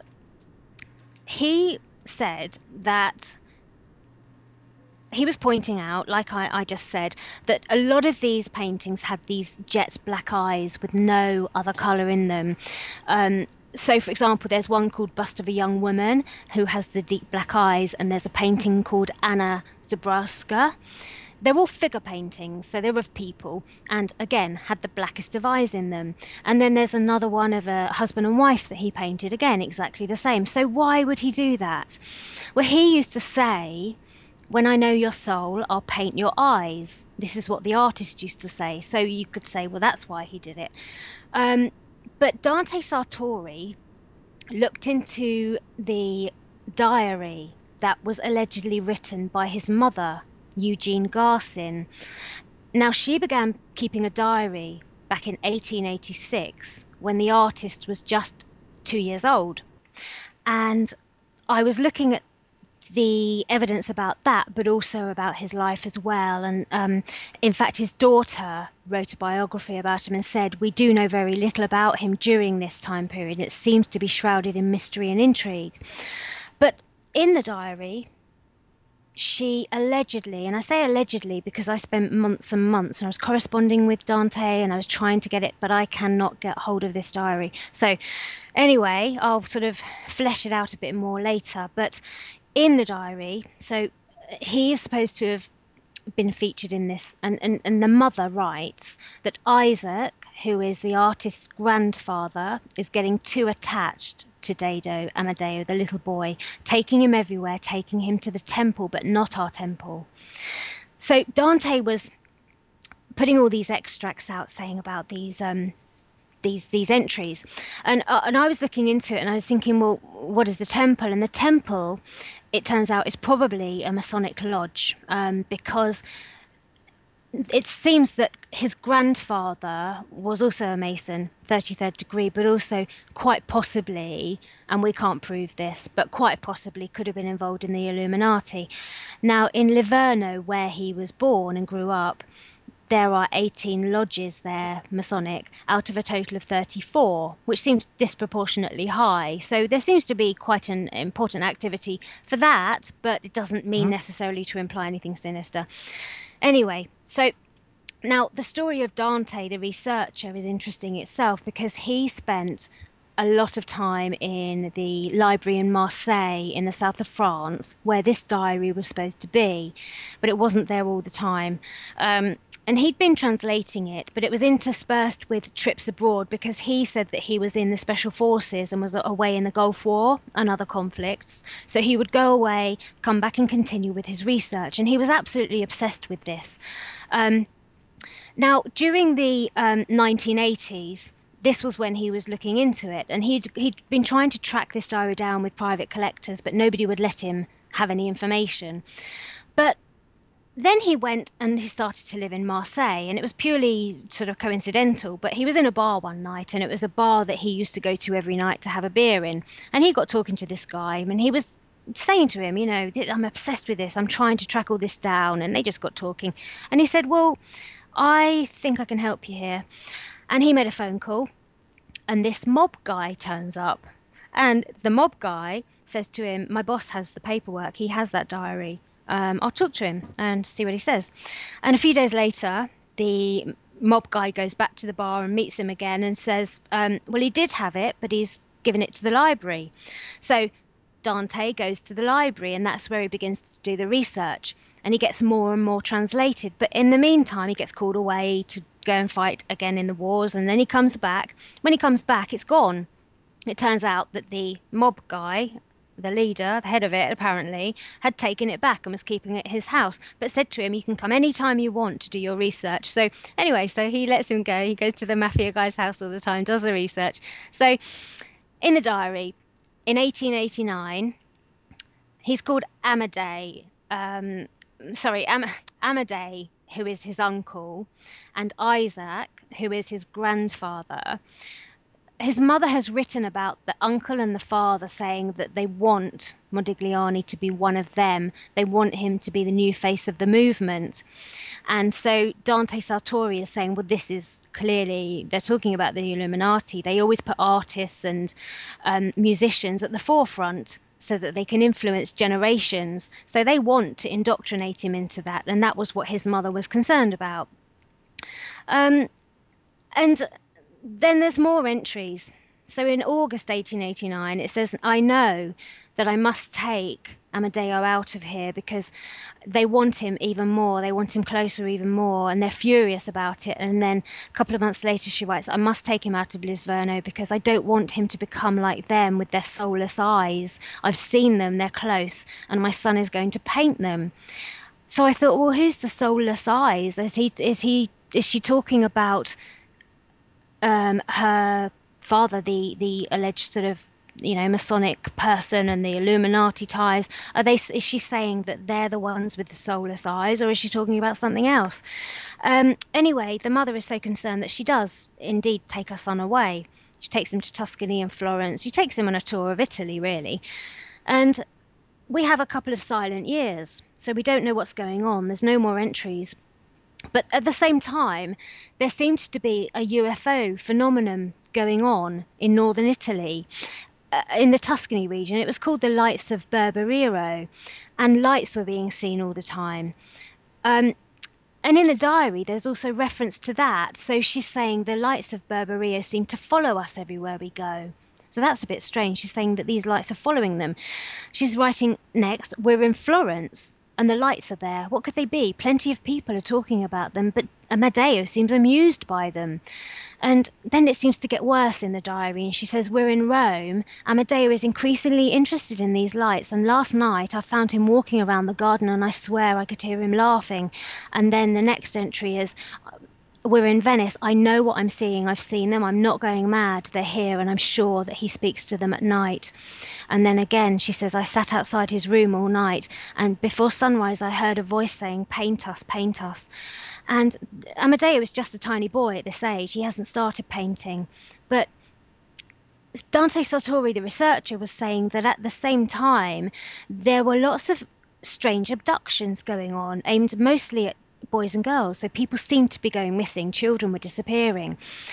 S3: he said that he was pointing out, like I, I just said, that a lot of these paintings had these jet black eyes with no other colour in them. Um, so, for example, there's one called Bust of a Young Woman who has the deep black eyes, and there's a painting called Anna Zabrowska. They're all figure paintings, so they're of people, and again, had the blackest of eyes in them. And then there's another one of a husband and wife that he painted, again, exactly the same. So why would he do that? Well, he used to say, when I know your soul, I'll paint your eyes. This is what the artist used to say. So you could say, well, that's why he did it. Um, but Dante Sartori looked into the diary that was allegedly written by his mother, Eugene Garcin. Now, she began keeping a diary back in eighteen eighty-six when the artist was just two years old. And I was looking at the evidence about that, but also about his life as well. And um, in fact, his daughter wrote a biography about him and said, we do know very little about him during this time period. It seems to be shrouded in mystery and intrigue. But in the diary, she allegedly, and I say allegedly because I spent months and months and I was corresponding with Dante and I was trying to get it, but I cannot get hold of this diary. So anyway, I'll sort of flesh it out a bit more later. But in the diary, so he is supposed to have been featured in this, and, and, and the mother writes that Isaac, who is the artist's grandfather, is getting too attached to Dado, Amadeo, the little boy, taking him everywhere, taking him to the temple, but not our temple. So Dante was putting all these extracts out, saying about these um, these these entries, and uh, and I was looking into it, and I was thinking, well, what is the temple? And the temple, it turns out, is probably a Masonic lodge, um, because it seems that his grandfather was also a Mason, thirty-third degree, but also quite possibly, and we can't prove this, but quite possibly could have been involved in the Illuminati. Now, in Livorno, where he was born and grew up, there are eighteen lodges there, Masonic, out of a total of thirty-four, which seems disproportionately high. So there seems to be quite an important activity for that, but it doesn't mean mm-hmm. necessarily to imply anything sinister. Anyway, so now the story of Dante, the researcher, is interesting itself because he spent a lot of time in the library in Marseille in the south of France, where this diary was supposed to be, but it wasn't there all the time. Um, and he'd been translating it, but it was interspersed with trips abroad because he said that he was in the special forces and was away in the Gulf War and other conflicts. So he would go away, come back and continue with his research. And he was absolutely obsessed with this. Um, now, during the um, nineteen eighties, this was when he was looking into it, and he'd he'd been trying to track this diary down with private collectors, but nobody would let him have any information. But then he went and he started to live in Marseille, and it was purely sort of coincidental, but he was in a bar one night, and it was a bar that he used to go to every night to have a beer in, and he got talking to this guy, and he was saying to him, you know, I'm obsessed with this, I'm trying to track all this down, and they just got talking, and he said, well, I think I can help you here. And he made a phone call, and this mob guy turns up. And the mob guy says to him, my boss has the paperwork. He has that diary. Um, I'll talk to him and see what he says. And a few days later, the mob guy goes back to the bar and meets him again and says, um, well, he did have it, but he's given it to the library. So Dante goes to the library, and that's where he begins to do the research. And he gets more and more translated. But in the meantime, he gets called away to go and fight again in the wars, and then he comes back. When he comes back, it's gone. It turns out that the mob guy, the leader, the head of it apparently, had taken it back and was keeping it at his house, but said to him, you can come anytime you want to do your research. So anyway, so he lets him go. He goes to the mafia guy's house all the time, does the research. So in the diary, in eighteen eighty-nine, he's called Amadei, um, sorry, Am- Amadei, who is his uncle, and Isaac, who is his grandfather. His mother has written about the uncle and the father, saying that they want Modigliani to be one of them. They want him to be the new face of the movement. And so Dante Sartori is saying, well, this is clearly, they're talking about the Illuminati. They always put artists and um, musicians at the forefront so that they can influence generations. So they want to indoctrinate him into that. And that was what his mother was concerned about. Um, and then there's more entries. So in August eighteen eighty-nine, it says, I know that I must take Amadeo out of here because they want him even more. They want him closer even more, and they're furious about it. And then a couple of months later, she writes, I must take him out of Livorno because I don't want him to become like them with their soulless eyes. I've seen them, they're close, and my son is going to paint them. So I thought, well, who's the soulless eyes? Is he, is he, is she talking about um, her father, the, the alleged sort of, you know, Masonic person and the Illuminati ties? Are they, is she saying that they're the ones with the soulless eyes, or is she talking about something else? Um, anyway, the mother is so concerned that she does indeed take her son away. She takes him to Tuscany and Florence. She takes him on a tour of Italy, really. And we have a couple of silent years, so we don't know what's going on. There's no more entries. But at the same time, there seemed to be a U F O phenomenon going on in northern Italy, uh, in the Tuscany region. It was called the Lights of Berberio, and lights were being seen all the time. Um, and in the diary, there's also reference to that. So she's saying the lights of Berberio seem to follow us everywhere we go. So that's a bit strange. She's saying that these lights are following them. She's writing next, we're in Florence and the lights are there. What could they be? Plenty of people are talking about them, but Amedeo seems amused by them. And then it seems to get worse in the diary. And she says, we're in Rome. Amedeo is increasingly interested in these lights. And last night I found him walking around the garden and I swear I could hear him laughing. And then the next entry is, we're in Venice. I know what I'm seeing. I've seen them. I'm not going mad. They're here, and I'm sure that he speaks to them at night. And then again, she says, I sat outside his room all night, and before sunrise, I heard a voice saying, paint us, paint us. And Amedeo is just a tiny boy at this age. He hasn't started painting. But Dante Sartori, the researcher, was saying that at the same time, there were lots of strange abductions going on, aimed mostly at boys and girls. So people seemed to be going missing. Children were disappearing.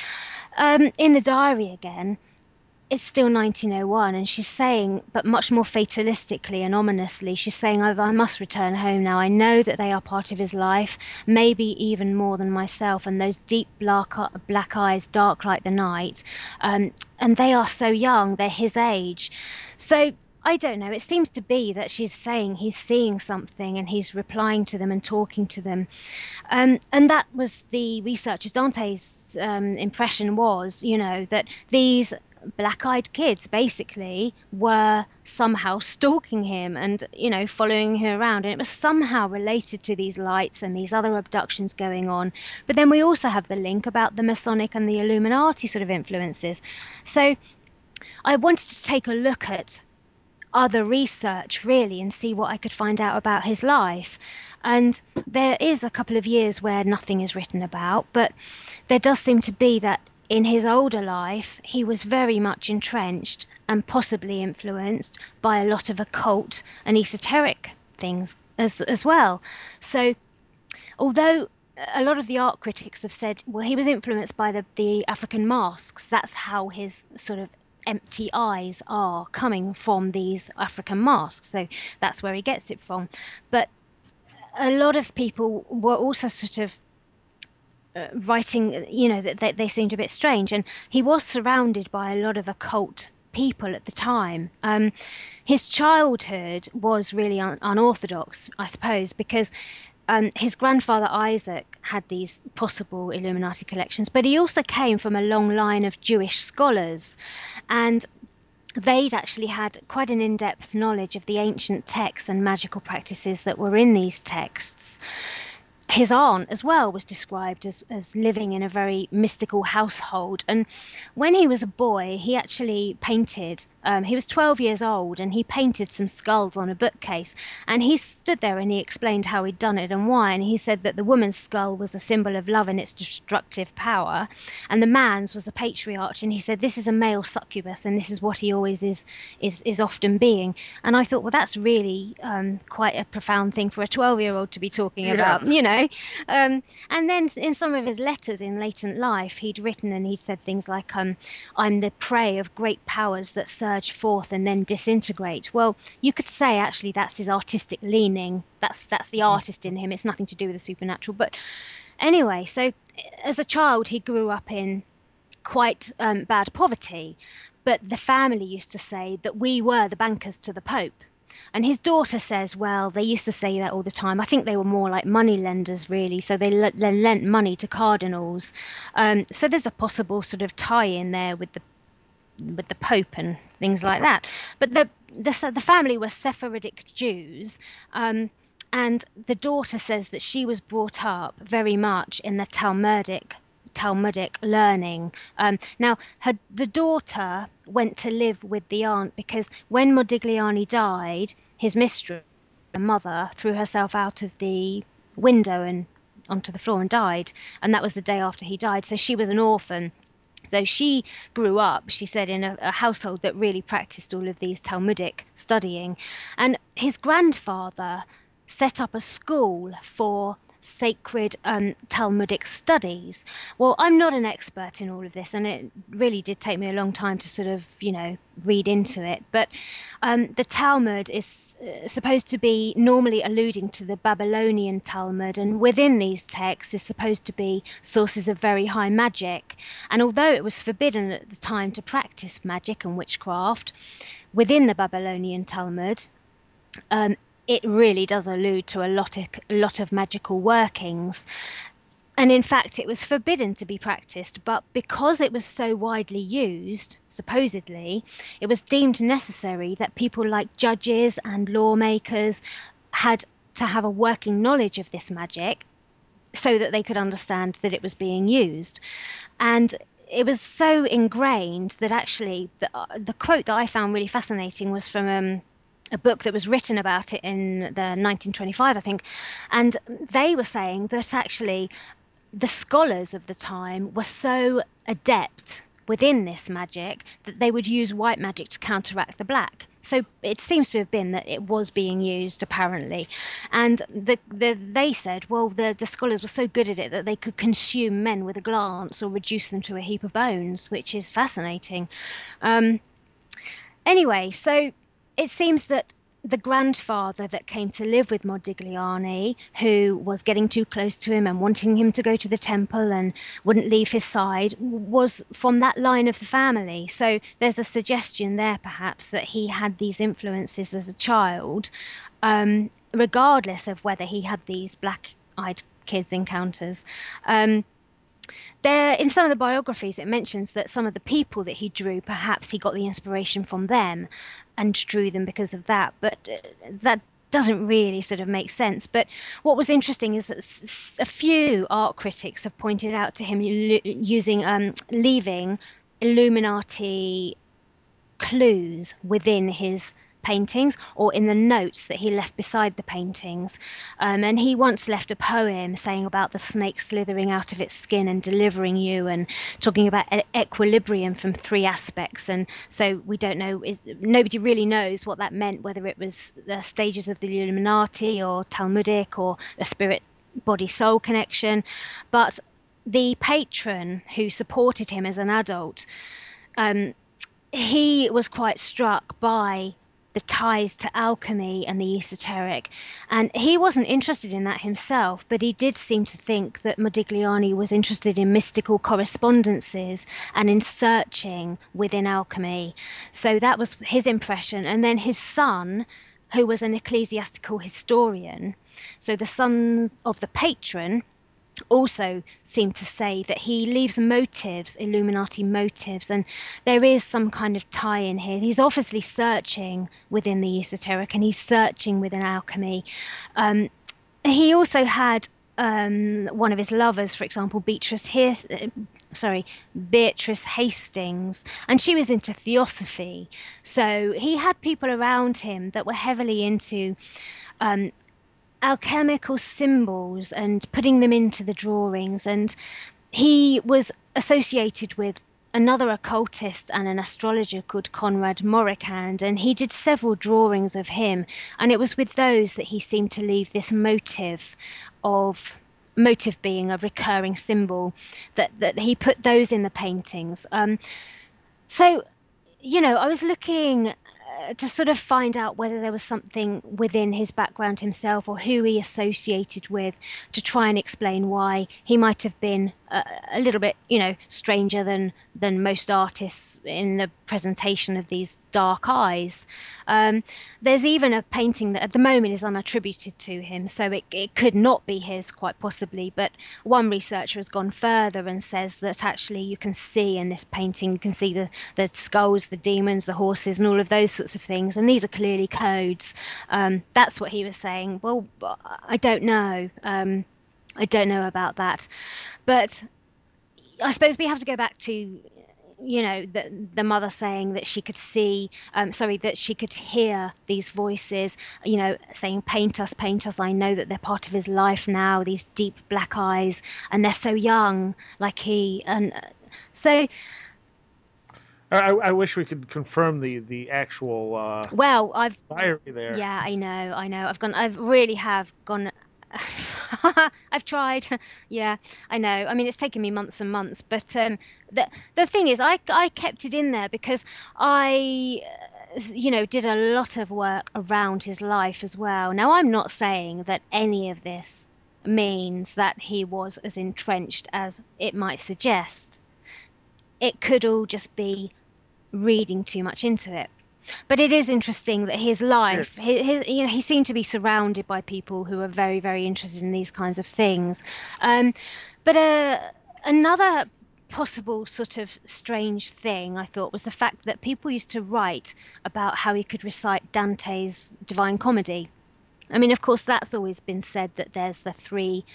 S3: Um, in the diary again, it's still nineteen oh one, and she's saying, but much more fatalistically and ominously, she's saying, oh, I must return home now. I know that they are part of his life, maybe even more than myself, and those deep black, black eyes, dark like the night, um, and they are so young, they're his age. So I don't know. It seems to be that she's saying he's seeing something and he's replying to them and talking to them. Um, and that was the researchers, Dante's um, impression was, you know, that these black-eyed kids basically were somehow stalking him and, you know, following him around. And it was somehow related to these lights and these other abductions going on. But then we also have the link about the Masonic and the Illuminati sort of influences. So I wanted to take a look at other research really and see what I could find out about his life. And there is a couple of years where nothing is written about, but there does seem to be that in his older life he was very much entrenched and possibly influenced by a lot of occult and esoteric things as as well. So although a lot of the art critics have said, well, he was influenced by the, the African masks, that's how his sort of empty eyes are coming from these African masks. So that's where he gets it from. But a lot of people were also sort of uh, writing, you know, that they, they seemed a bit strange. And he was surrounded by a lot of occult people at the time. Um, his childhood was really un- unorthodox, I suppose, because Um, his grandfather Isaac had these possible Illuminati collections, but he also came from a long line of Jewish scholars, and they'd actually had quite an in-depth knowledge of the ancient texts and magical practices that were in these texts. His aunt as well was described as, as living in a very mystical household. And when he was a boy, he actually painted. Um, he was twelve years old and he painted some skulls on a bookcase. And he stood there and he explained how he'd done it and why. And he said that the woman's skull was a symbol of love and its destructive power. And the man's was the patriarch. And he said, this is a male succubus and this is what he always is is, is often being. And I thought, well, that's really um, quite a profound thing for a twelve-year-old to be talking
S4: Yeah.
S3: about, you know. Um, and then in some of his letters in latent life, he'd written and he'd said things like, um, I'm the prey of great powers that surge forth and then disintegrate. Well, you could say actually that's his artistic leaning. That's that's the artist in him. It's nothing to do with the supernatural. But anyway, so as a child, he grew up in quite um, bad poverty. But the family used to say that we were the bankers to the Pope. And his daughter says, well, they used to say that all the time. I think they were more like money lenders, really. So they, le- they lent money to cardinals. Um, so there's a possible sort of tie in there with the with the Pope and things like that. But the the, the family were Sephardic Jews. Um, and the daughter says that she was brought up very much in the Talmudic Talmudic learning. Um, now, her, the daughter went to live with the aunt because when Modigliani died, his mistress, the mother, threw herself out of the window and onto the floor and died. And that was the day after he died. So she was an orphan. So she grew up, she said, in a, a household that really practiced all of these Talmudic studying. And his grandfather set up a school for sacred um, Talmudic studies. Well, I'm not an expert in all of this, and it really did take me a long time to sort of, you know, read into it. But um, the Talmud is uh, supposed to be normally alluding to the Babylonian Talmud, and within these texts is supposed to be sources of very high magic. And although it was forbidden at the time to practice magic and witchcraft within the Babylonian Talmud, um, it really does allude to a lot of, a lot of magical workings. And in fact, it was forbidden to be practiced, but because it was so widely used, supposedly, it was deemed necessary that people like judges and lawmakers had to have a working knowledge of this magic so that they could understand that it was being used. And it was so ingrained that actually the, uh, the quote that I found really fascinating was from um, a book that was written about it in the nineteen twenty-five, I think. And they were saying that actually the scholars of the time were so adept within this magic that they would use white magic to counteract the black. So it seems to have been that it was being used, apparently. And the, the, they said, well, the, the scholars were so good at it that they could consume men with a glance or reduce them to a heap of bones, which is fascinating. Um, anyway, so it seems that the grandfather that came to live with Modigliani, who was getting too close to him and wanting him to go to the temple and wouldn't leave his side, was from that line of the family. So there's a suggestion there, perhaps, that he had these influences as a child, um, regardless of whether he had these black-eyed kids encounters. Um, There, in some of the biographies, it mentions that some of the people that he drew, perhaps he got the inspiration from them and drew them because of that. But uh, that doesn't really sort of make sense. But what was interesting is that s- a few art critics have pointed out to him l- using, um, leaving Illuminati clues within his paintings or in the notes that he left beside the paintings. Um, and he once left a poem saying about the snake slithering out of its skin and delivering you, and talking about e- equilibrium from three aspects. And so we don't know, is, nobody really knows what that meant, whether it was the stages of the Illuminati or Talmudic or a spirit body soul connection. But the patron who supported him as an adult, um, he was quite struck by the ties to alchemy and the esoteric. And he wasn't interested in that himself, but he did seem to think that Modigliani was interested in mystical correspondences and in searching within alchemy. So that was his impression. And then his son, who was an ecclesiastical historian, so the son of the patron, also seemed to say that he leaves motives, Illuminati motives, and there is some kind of tie-in here. He's obviously searching within the esoteric, and he's searching within alchemy. Um, he also had um, one of his lovers, for example, Beatrice His, uh, sorry, Beatrice Hastings, and she was into theosophy. So he had people around him that were heavily into um, alchemical symbols and putting them into the drawings. And he was associated with another occultist and an astrologer called Conrad Moricand, and he did several drawings of him, and it was with those that he seemed to leave this motive of motive being a recurring symbol, that that he put those in the paintings. Um, so you know, I was looking to sort of find out whether there was something within his background himself or who he associated with, to try and explain why he might have been a, a little bit, you know, stranger than than most artists in the presentation of these dark eyes. Um, there's even a painting that at the moment is unattributed to him, so it, it could not be his, quite possibly. But one researcher has gone further and says that actually you can see in this painting, you can see the, the skulls, the demons, the horses, and all of those sorts of things. And these are clearly codes. Um, that's what he was saying. Well, I don't know. Um, I don't know about that. But I suppose we have to go back to, you know, the, the mother saying that she could see, um, sorry, that she could hear these voices, you know, saying, paint us, paint us. I know that they're part of his life now, these deep black eyes, and they're so young, like he. And So
S4: I, I wish we could confirm the the actual uh,
S3: well, I've
S4: diary there.
S3: yeah, I know, I know. I've gone. I really have gone. I've tried. Yeah, I know. I mean, it's taken me months and months, but um, the the thing is, I I kept it in there because I, uh, you know, did a lot of work around his life as well. Now, I'm not saying that any of this means that he was as entrenched as it might suggest. It could all just be reading too much into it. But it is interesting that his life, his, his, you know, he seemed to be surrounded by people who are very, very interested in these kinds of things. Um, but uh, another possible sort of strange thing I thought was the fact that people used to write about how he could recite Dante's Divine Comedy. I mean, of course, that's always been said that there's the three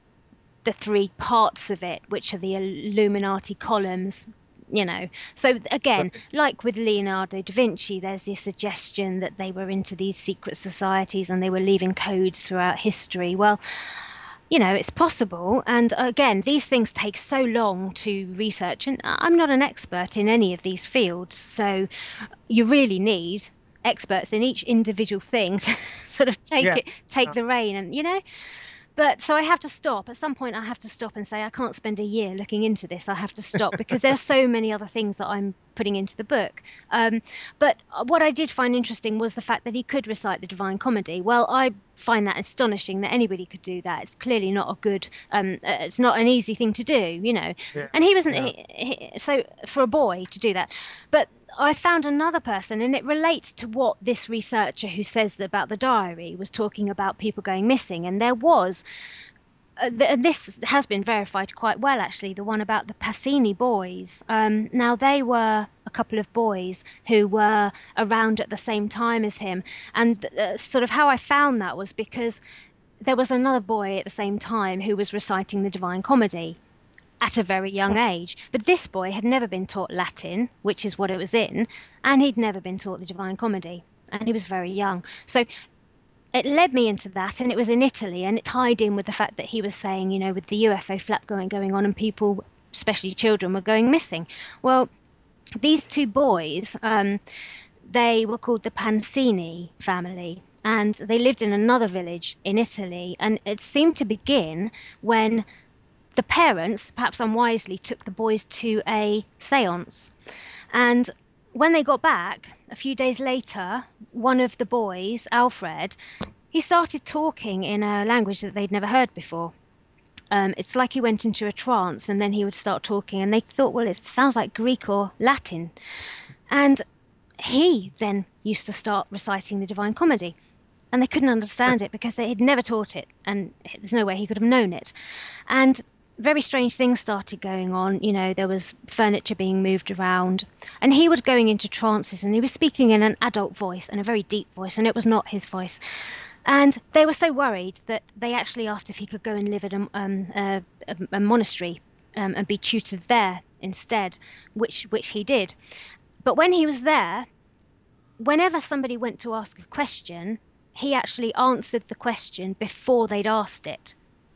S3: the three parts of it, which are the Illuminati columns, you know. So again, like with Leonardo da Vinci, there's this suggestion that they were into these secret societies and they were leaving codes throughout history. Well, you know, it's possible. And again, these things take so long to research, and I'm not an expert in any of these fields, so you really need experts in each individual thing to sort of take
S4: Yeah.
S3: it, take the rein, and you know. But so I have to stop. At some point, I have to stop and say, I can't spend a year looking into this. I have to stop because there are so many other things that I'm putting into the book. Um, but what I did find interesting was the fact that he could recite the Divine Comedy. Well, I find that astonishing that anybody could do that. It's clearly not a good, um, uh, it's not an easy thing to do, you know.
S4: Yeah.
S3: And he wasn't,
S4: Yeah.
S3: he, he, so for a boy to do that. But I found another person, and it relates to what this researcher who says about the diary was talking about people going missing. And there was, uh, th- this has been verified quite well, actually, the one about the Passini boys. Um, now, they were a couple of boys who were around at the same time as him. And uh, sort of how I found that was because there was another boy at the same time who was reciting the Divine Comedy at a very young age. But this boy had never been taught Latin, which is what it was in, and he'd never been taught the Divine Comedy, and he was very young. So it led me into that, and it was in Italy, and it tied in with the fact that he was saying, you know, with the U F O flap going going on and people, especially children, were going missing. Well, these two boys, um, they were called the Pansini family, and they lived in another village in Italy, and it seemed to begin when the parents, perhaps unwisely, took the boys to a séance. And when they got back, a few days later, one of the boys, Alfred, he started talking in a language that they'd never heard before. Um, it's like he went into a trance, and then he would start talking, and they thought, well, it sounds like Greek or Latin. And he then used to start reciting the Divine Comedy. And they couldn't understand it because they had never taught it, and there's no way he could have known it. And very strange things started going on. You know, there was furniture being moved around, and he was going into trances, and he was speaking in an adult voice and a very deep voice, and it was not his voice. And they were so worried that they actually asked if he could go and live at a, um, a, a monastery um, and be tutored there instead, which which he did. But when he was there, whenever somebody went to ask a question, he actually answered the question before they'd asked it.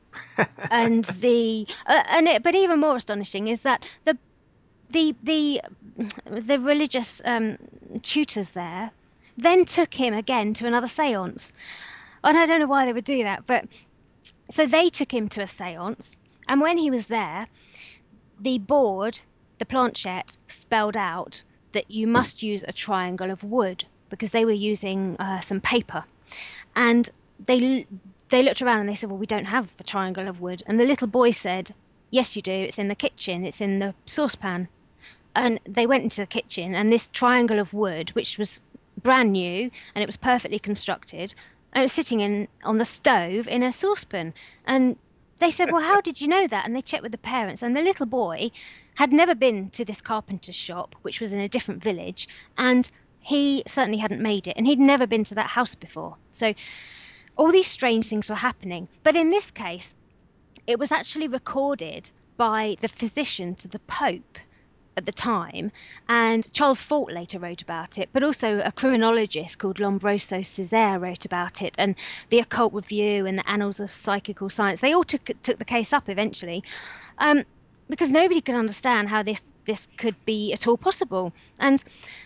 S3: and the uh, and it, but even more astonishing is that the the the the religious um, tutors there then took him again to another séance. And I don't know why they would do that, but so they took him to a séance, and when he was there, the board, the planchette, spelled out that you must use a triangle of wood because they were using uh, some paper, and they. They looked around and they said, well, we don't have a triangle of wood. And the little boy said, yes, you do. It's in the kitchen. It's in the saucepan. And they went into the kitchen, and this triangle of wood, which was brand new and it was perfectly constructed, and it was sitting in on the stove in a saucepan. And they said, well, how did you know that? And they checked with the parents. And the little boy had never been to this carpenter's shop, which was in a different village. And he certainly hadn't made it. And he'd never been to that house before. So all these strange things were happening. But in this case, it was actually recorded by the physician to the Pope at the time, and Charles Fort later wrote about it, but also a criminologist called Lombroso Césaire wrote about it, and the Occult Review and the Annals of Psychical Science. They all took took the case up eventually. Um, because nobody could understand how this this could be at all possible. And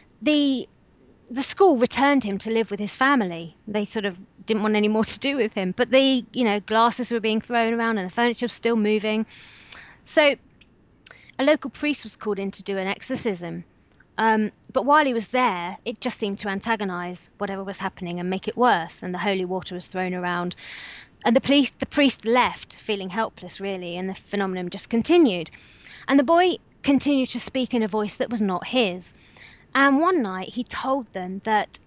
S3: the the school returned him to live with his family. They sort of didn't want any more to do with him. But the, you know, glasses were being thrown around and the furniture was still moving. So a local priest was called in to do an exorcism. Um, but while he was there, it just seemed to antagonize whatever was happening and make it worse. And the holy water was thrown around. And the priest, the priest left, feeling helpless, really, and the phenomenon just continued. And the boy continued to speak in a voice that was not his. And one night he told them that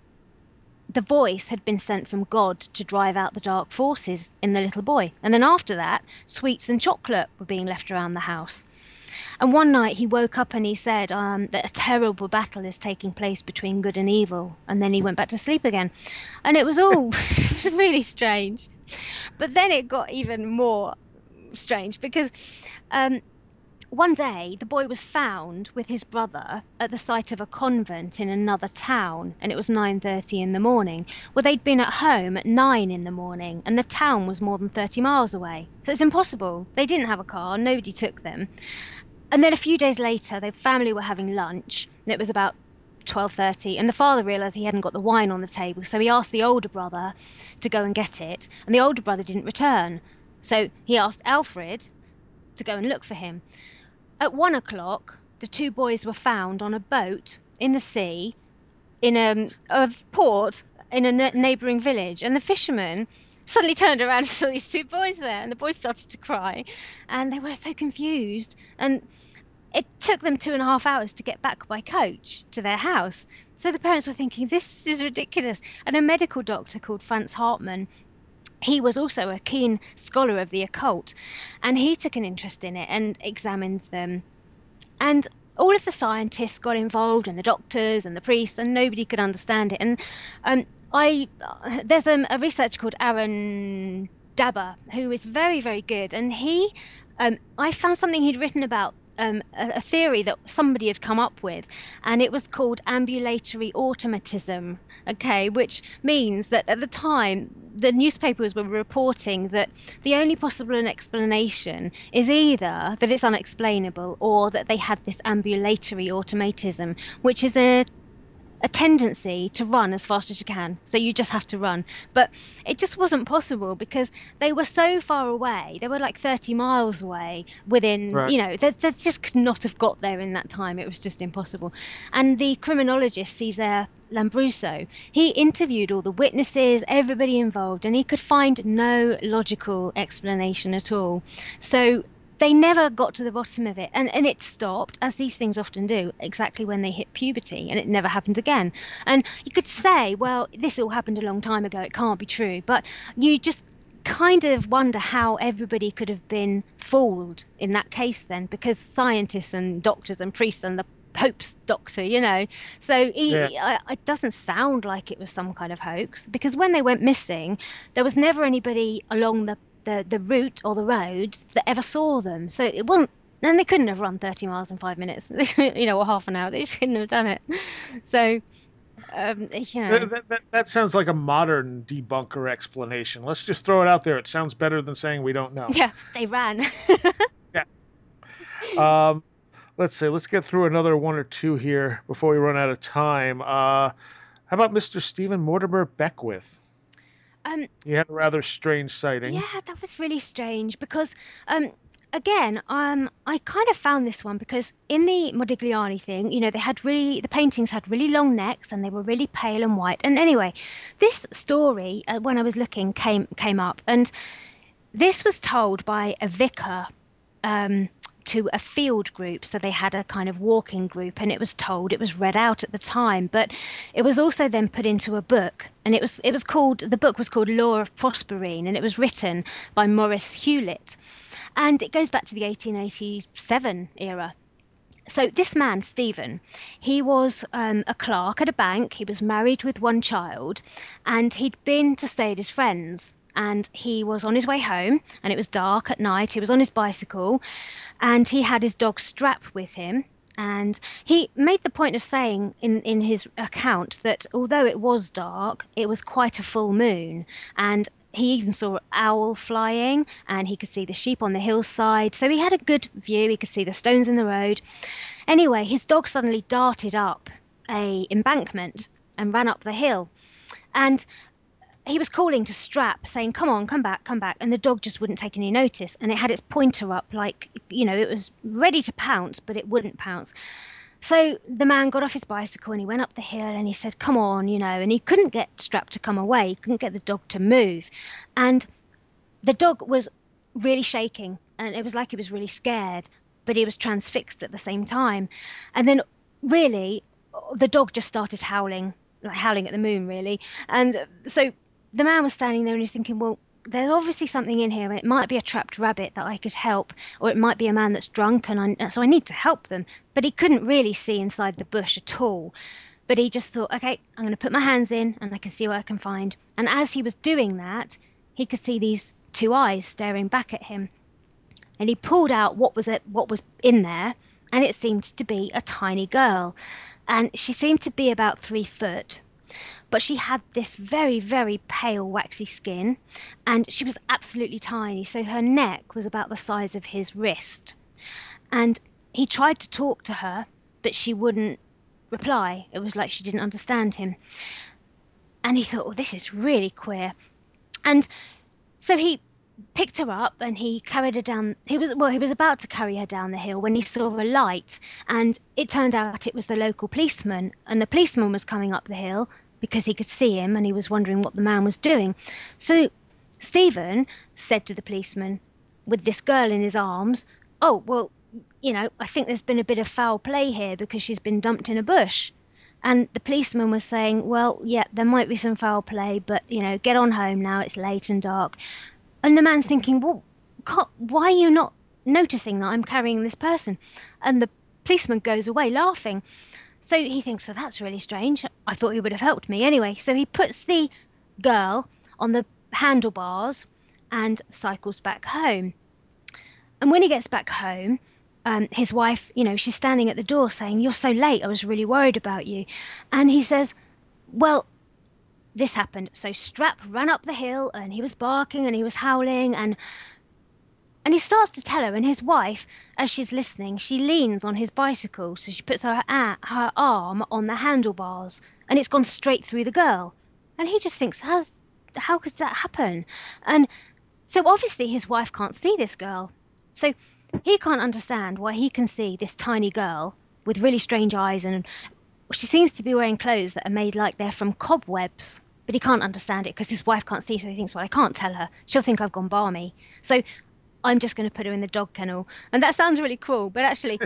S3: the voice had been sent from God to drive out the dark forces in the little boy. And then after that, sweets and chocolate were being left around the house. And one night he woke up and he said um, that a terrible battle is taking place between good and evil. And then he went back to sleep again. And it was all it was really strange. But then it got even more strange because um, one day the boy was found with his brother at the site of a convent in another town. And it was nine thirty in the morning. Well, they'd been at home at nine in the morning and the town was more than thirty miles away. So it's impossible. They didn't have a car. Nobody took them. And then a few days later, the family were having lunch. It was about twelve thirty, and the father realised he hadn't got the wine on the table, so he asked the older brother to go and get it, and the older brother didn't return. So he asked Alfred to go and look for him. At one o'clock, the two boys were found on a boat in the sea, in a, a port in a neighbouring village, and the fishermen suddenly turned around and saw these two boys there, and the boys started to cry, and they were so confused. And it took them two and a half hours to get back by coach to their house. So the parents were thinking, this is ridiculous. And a medical doctor called Franz Hartmann, he was also a keen scholar of the occult, and he took an interest in it and examined them. And all of the scientists got involved, and the doctors and the priests, and nobody could understand it. And um, I, uh, there's a, a researcher called Aaron Dabber who is very, very good. And he, um, I found something he'd written about um, a, a theory that somebody had come up with, and it was called ambulatory automatism. Okay, which means that at the time, the newspapers were reporting that the only possible explanation is either that it's unexplainable or that they had this ambulatory automatism, which is a a tendency to run as fast as you can. So you just have to run. But it just wasn't possible because they were so far away. They were like thirty miles away within, right. you know, they, they just could not have got there in that time. It was just impossible. And the criminologist, Cesare Lambruso, he interviewed all the witnesses, everybody involved, and he could find no logical explanation at all. So they never got to the bottom of it, and, and it stopped, as these things often do, exactly when they hit puberty, and it never happened again. And you could say, well, this all happened a long time ago, it can't be true, but you just kind of wonder how everybody could have been fooled in that case then, because scientists and doctors and priests and the Pope's doctor, you know, so he, yeah. I, it doesn't sound like it was some kind of hoax, because when they went missing, there was never anybody along the The, the route or the roads that ever saw them. So it wasn't, and they couldn't have run thirty miles in five minutes, you know, or half an hour. They just couldn't have done it. So, um, you know.
S4: That, that, that sounds like a modern debunker explanation. Let's just throw it out there. It sounds better than saying we don't know.
S3: Yeah, they ran.
S4: yeah. Um, let's see. Let's get through another one or two here before we run out of time. Uh, how about Mister Stephen Mortimer Beckwith?
S3: Um,
S4: he had a rather strange sighting.
S3: Yeah, that was really strange because, um, again, um, I kind of found this one because in the Modigliani thing, you know, they had really, the paintings had really long necks and they were really pale and white. And anyway, this story, uh, when I was looking, came came up, and this was told by a vicar um, to a field group. So they had a kind of walking group, and it was told, it was read out at the time, but it was also then put into a book, and it was it was called, the book was called Law of Prosperine, and it was written by Maurice Hewlett, and it goes back to the eighteen eighty-seven era. So this man, Stephen, he was um, a clerk at a bank, he was married with one child, and he'd been to stay at his friend's. And he was on his way home, and it was dark at night. He was on his bicycle, and he had his dog Strap with him. And he made the point of saying in, in his account that although it was dark, it was quite a full moon. And he even saw an owl flying, and he could see the sheep on the hillside. So he had a good view. He could see the stones in the road. Anyway, his dog suddenly darted up a embankment and ran up the hill. And he was calling to Strap, saying, come on, come back, come back. And the dog just wouldn't take any notice. And it had its pointer up, like, you know, it was ready to pounce, but it wouldn't pounce. So the man got off his bicycle and he went up the hill and he said, come on, you know, and he couldn't get Strap to come away. He couldn't get the dog to move. And the dog was really shaking, and it was like he was really scared, but he was transfixed at the same time. And then really the dog just started howling, like howling at the moon, really. And so the man was standing there and he's thinking, well, there's obviously something in here. It might be a trapped rabbit that I could help, or it might be a man that's drunk, and I, so I need to help them. But he couldn't really see inside the bush at all. But he just thought, okay, I'm going to put my hands in and I can see what I can find. And as he was doing that, he could see these two eyes staring back at him. And he pulled out what was it, what was in there, and it seemed to be a tiny girl. And she seemed to be about three foot. But she had this very, very pale, waxy skin, and she was absolutely tiny. So her neck was about the size of his wrist. And he tried to talk to her, but she wouldn't reply. It was like she didn't understand him. And he thought, well, this is really queer. And so he picked her up and he carried her down. He was well, he was about to carry her down the hill when he saw a light. And it turned out it was the local policeman. And the policeman was coming up the hill, because he could see him and he was wondering what the man was doing. So Stephen said to the policeman, with this girl in his arms, oh, well, you know, I think there's been a bit of foul play here because she's been dumped in a bush. And the policeman was saying, well, yeah, there might be some foul play, but, you know, get on home now, it's late and dark. And the man's thinking, well, God, why are you not noticing that I'm carrying this person? And the policeman goes away laughing. So he thinks, well, that's really strange. I thought he would have helped me anyway. So he puts the girl on the handlebars and cycles back home. And when he gets back home, um, his wife, you know, she's standing at the door saying, you're so late. I was really worried about you. And he says, well, this happened. So Strap ran up the hill and he was barking and he was howling, and And he starts to tell her, and his wife, as she's listening, she leans on his bicycle, so she puts her, her arm on the handlebars, and it's gone straight through the girl. And he just thinks, How's, how could that happen? And so obviously his wife can't see this girl. So he can't understand why he can see this tiny girl with really strange eyes, and she seems to be wearing clothes that are made like they're from cobwebs. But he can't understand it because his wife can't see, so he thinks, well, I can't tell her. She'll think I've gone balmy. So I'm just going to put her in the dog kennel. And that sounds really cruel, but actually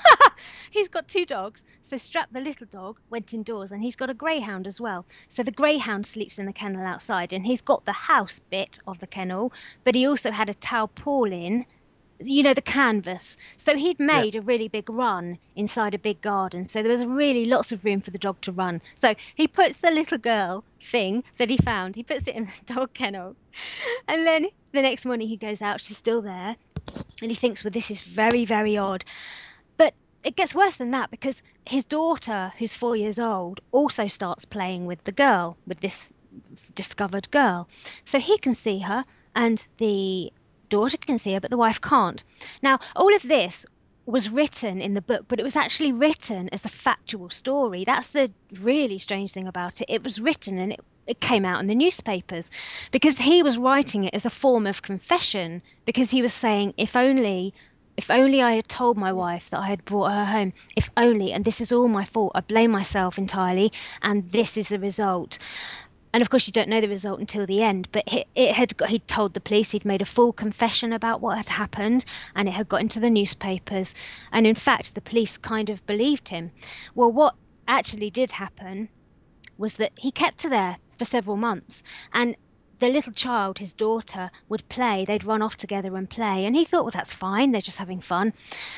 S3: he's got two dogs. So Strap, the little dog, went indoors, and he's got a greyhound as well. So the greyhound sleeps in the kennel outside, and he's got the house bit of the kennel, but he also had a tarpaulin, you know, the canvas. So he'd made yeah. a really big run inside a big garden. So there was really lots of room for the dog to run. So he puts the little girl thing that he found, he puts it in the dog kennel. And then the next morning he goes out, she's still there. And he thinks, well, this is very, very odd. But it gets worse than that, because his daughter, who's four years old, also starts playing with the girl, with this discovered girl. So he can see her, and the daughter can see her, but the wife can't. Now, all of this was written in the book, but it was actually written as a factual story. That's the really strange thing about it. It was written and it, it came out in the newspapers, because he was writing it as a form of confession, because he was saying, if only if only I had told my wife that I had brought her home, if only, and this is all my fault, I blame myself entirely, and this is the result. And of course, you don't know the result until the end. But it, it had got, he'd told the police, he'd made a full confession about what had happened, and it had got into the newspapers. And in fact, the police kind of believed him. Well, what actually did happen was that he kept her there for several months. And the little child, his daughter, would play. They'd run off together and play. And he thought, well, that's fine. They're just having fun.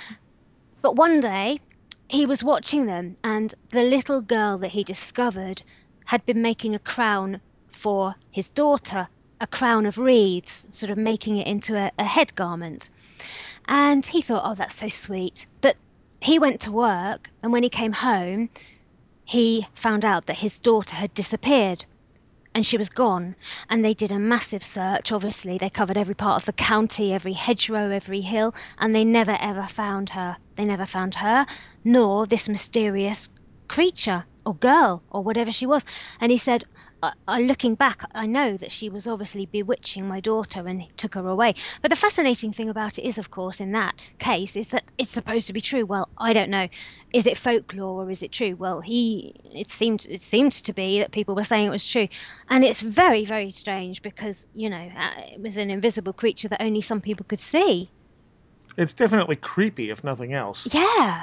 S3: But one day, he was watching them, and the little girl that he discovered had been making a crown for his daughter, a crown of reeds, sort of making it into a, a head garment. And he thought, oh, that's so sweet. But he went to work, and when he came home, he found out that his daughter had disappeared. and she was gone. And they did a massive search. Obviously, they covered every part of the county, every hedgerow, every hill, and they never ever found her. They never found her, nor this mysterious creature or girl or whatever she was. And he said, I, I, looking back, I know that she was obviously bewitching my daughter and he took her away. But the fascinating thing about it is, of course, in that case, is that it's supposed to be true. Well, I don't know. Is it folklore or is it true? Well, he it seemed it seemed to be that people were saying it was true. And it's very, very strange because, you know, it was an invisible creature that only some people could see.
S4: It's definitely creepy, if nothing else.
S3: Yeah.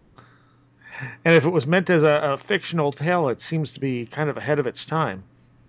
S4: And if it was meant as a, a fictional tale, it seems to be kind of ahead of its time.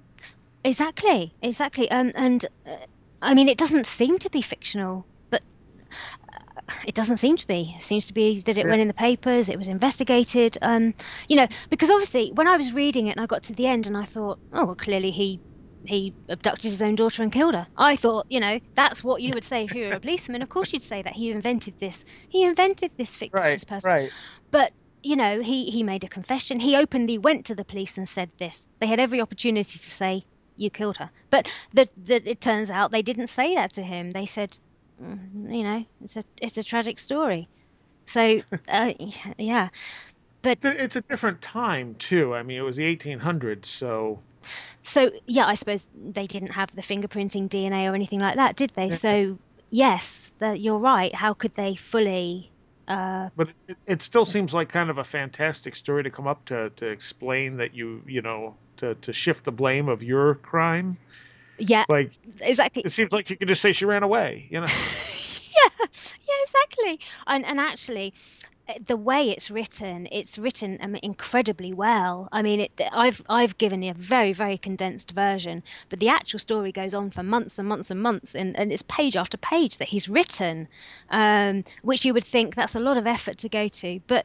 S3: Exactly, exactly. Um, and, uh, I mean, it doesn't seem to be fictional, but uh, it doesn't seem to be. It seems to be that it yeah. went in the papers, it was investigated. Um, you know, because obviously, when I was reading it and I got to the end and I thought, oh, well, clearly he... he abducted his own daughter and killed her. I thought, you know, that's what you would say if you were a policeman. Of course you'd say that. He invented this. He invented this fictitious
S4: right,
S3: person.
S4: Right.
S3: But, you know, he, he made a confession. He openly went to the police and said this. They had every opportunity to say, you killed her. But the, the, it turns out they didn't say that to him. They said, mm, you know, it's a, it's a tragic story. So, uh, yeah. But
S4: it's a, it's a different time, too. I mean, it was the eighteen hundreds, so...
S3: So, yeah, I suppose they didn't have the fingerprinting D N A or anything like that, did they? So, yes, the, you're right. How could they fully... Uh...
S4: But it, it still seems like kind of a fantastic story to come up to, to explain that you, you know, to, to shift the blame of your crime.
S3: Yeah,
S4: like
S3: exactly.
S4: It seems like you could just say she ran away, you know?
S3: yeah, yeah, exactly. And, and actually... the way it's written, it's written um, incredibly well. I mean, it, I've I've given a very, very condensed version, but the actual story goes on for months and months and months, and, and it's page after page that he's written, um, which you would think that's a lot of effort to go to, but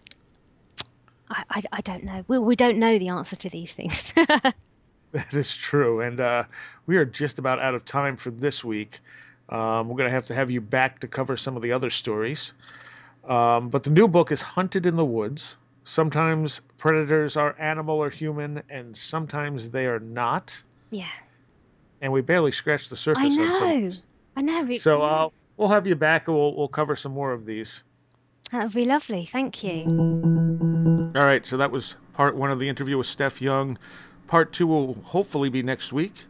S3: I, I, I don't know. We, we don't know the answer to these things.
S4: That is true, and uh, we are just about out of time for this week. Um, we're going to have to have you back to cover some of the other stories. Um, but the new book is Hunted in the Woods. Sometimes predators are animal or human, and sometimes they are not.
S3: Yeah.
S4: And we barely scratched the surface.
S3: I know.
S4: On some.
S3: I know.
S4: So uh, we'll have you back, and we'll we'll cover some more of these.
S3: That would be lovely. Thank you.
S2: All right. So that was part one of the interview with Steph Young. Part two will hopefully be next week.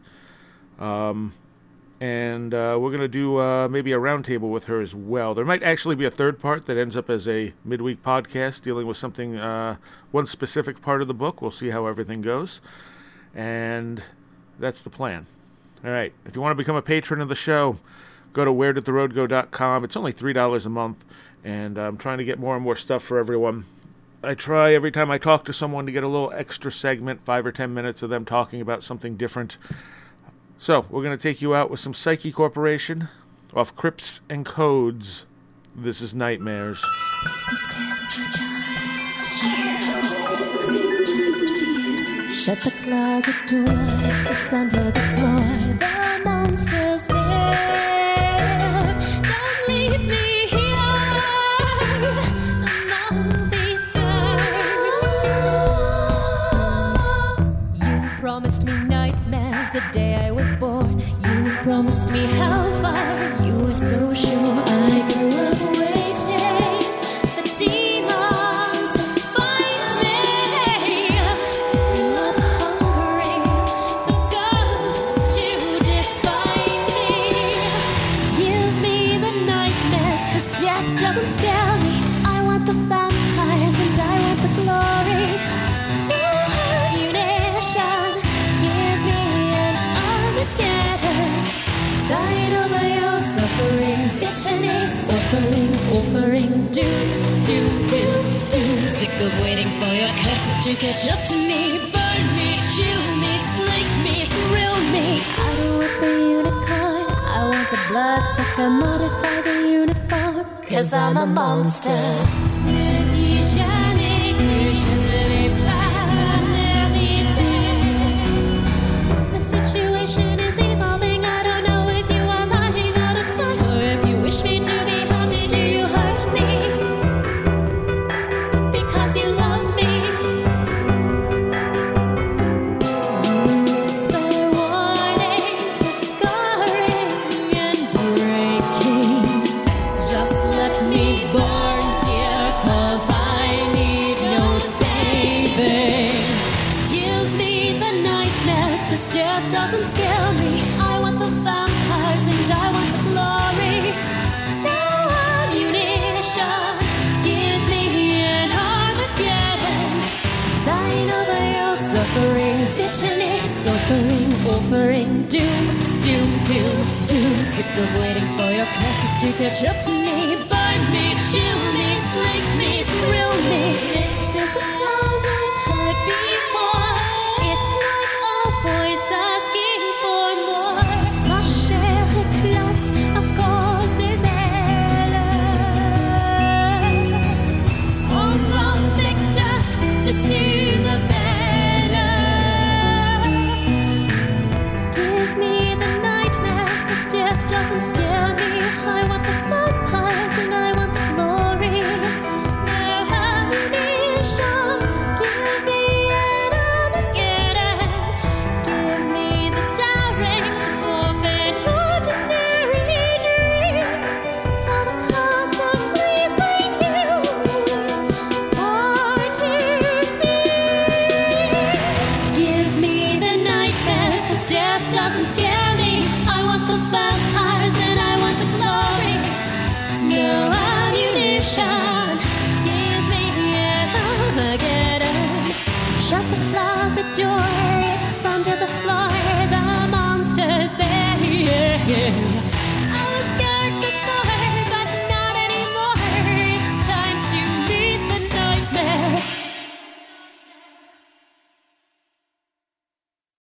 S2: Um. And uh, we're going to do uh, maybe a roundtable with her as well. There might actually be a third part that ends up as a midweek podcast dealing with something, uh, one specific part of the book. We'll see how everything goes. And that's the plan. All right. If you want to become a patron of the show, go to where did the road go dot com. It's only three dollars a month. And I'm trying to get more and more stuff for everyone. I try every time I talk to someone to get a little extra segment, five or ten minutes of them talking about something different. So, we're going to take you out with some Psyche Corporation off Crypts and Codes. This is Nightmares.
S5: Shut the closet door, it's under the floor, the monster's there. Don't leave me here among these ghosts. You promised me nightmares the day I was born. You promised me hellfire, you were so sure. I grew up waiting for demons to find me. I grew up hungry for ghosts to define me. Give me the nightmares, cause death doesn't scare me. I want the vampires and I want the glory. Munition, give me an Armageddon. Sign over your suffering, bitterness, suffering, offering, doom, doom, doom, doom. Sick of waiting for your curses to catch up to me. Burn me, chew me, slake me, thrill me. I don't want the unicorn, I want the bloodsucker. Modify the uniform, cause I'm a monster. The situation is evolving. I don't know if you are lying out of spite or if you wish me to be happy. Do you hurt me because you love me? You whisper suffering, bitterness, offering, offering, doom, doom, doom, doom. Sick of waiting for your curses to catch up to me. Burn me, chew me, slake me, thrill me. This is a sound I've heard before. It's like a voice asking for more. Ma chair éclate à cause des ailes. En grand spectacle de plumes belles. Give me the nightmares, 'cause death doesn't scare me. I want the vampires and I want the glory. No ammunition. Give me an Armageddon. Give me the daring to forfeit ordinary dreams for the cost of pleasing you. It's far too steep. Give me the nightmares, 'cause death doesn't scare me. I want the vampires and I want the glory. No ammunition. Give me an Armageddon. Shut the closet door.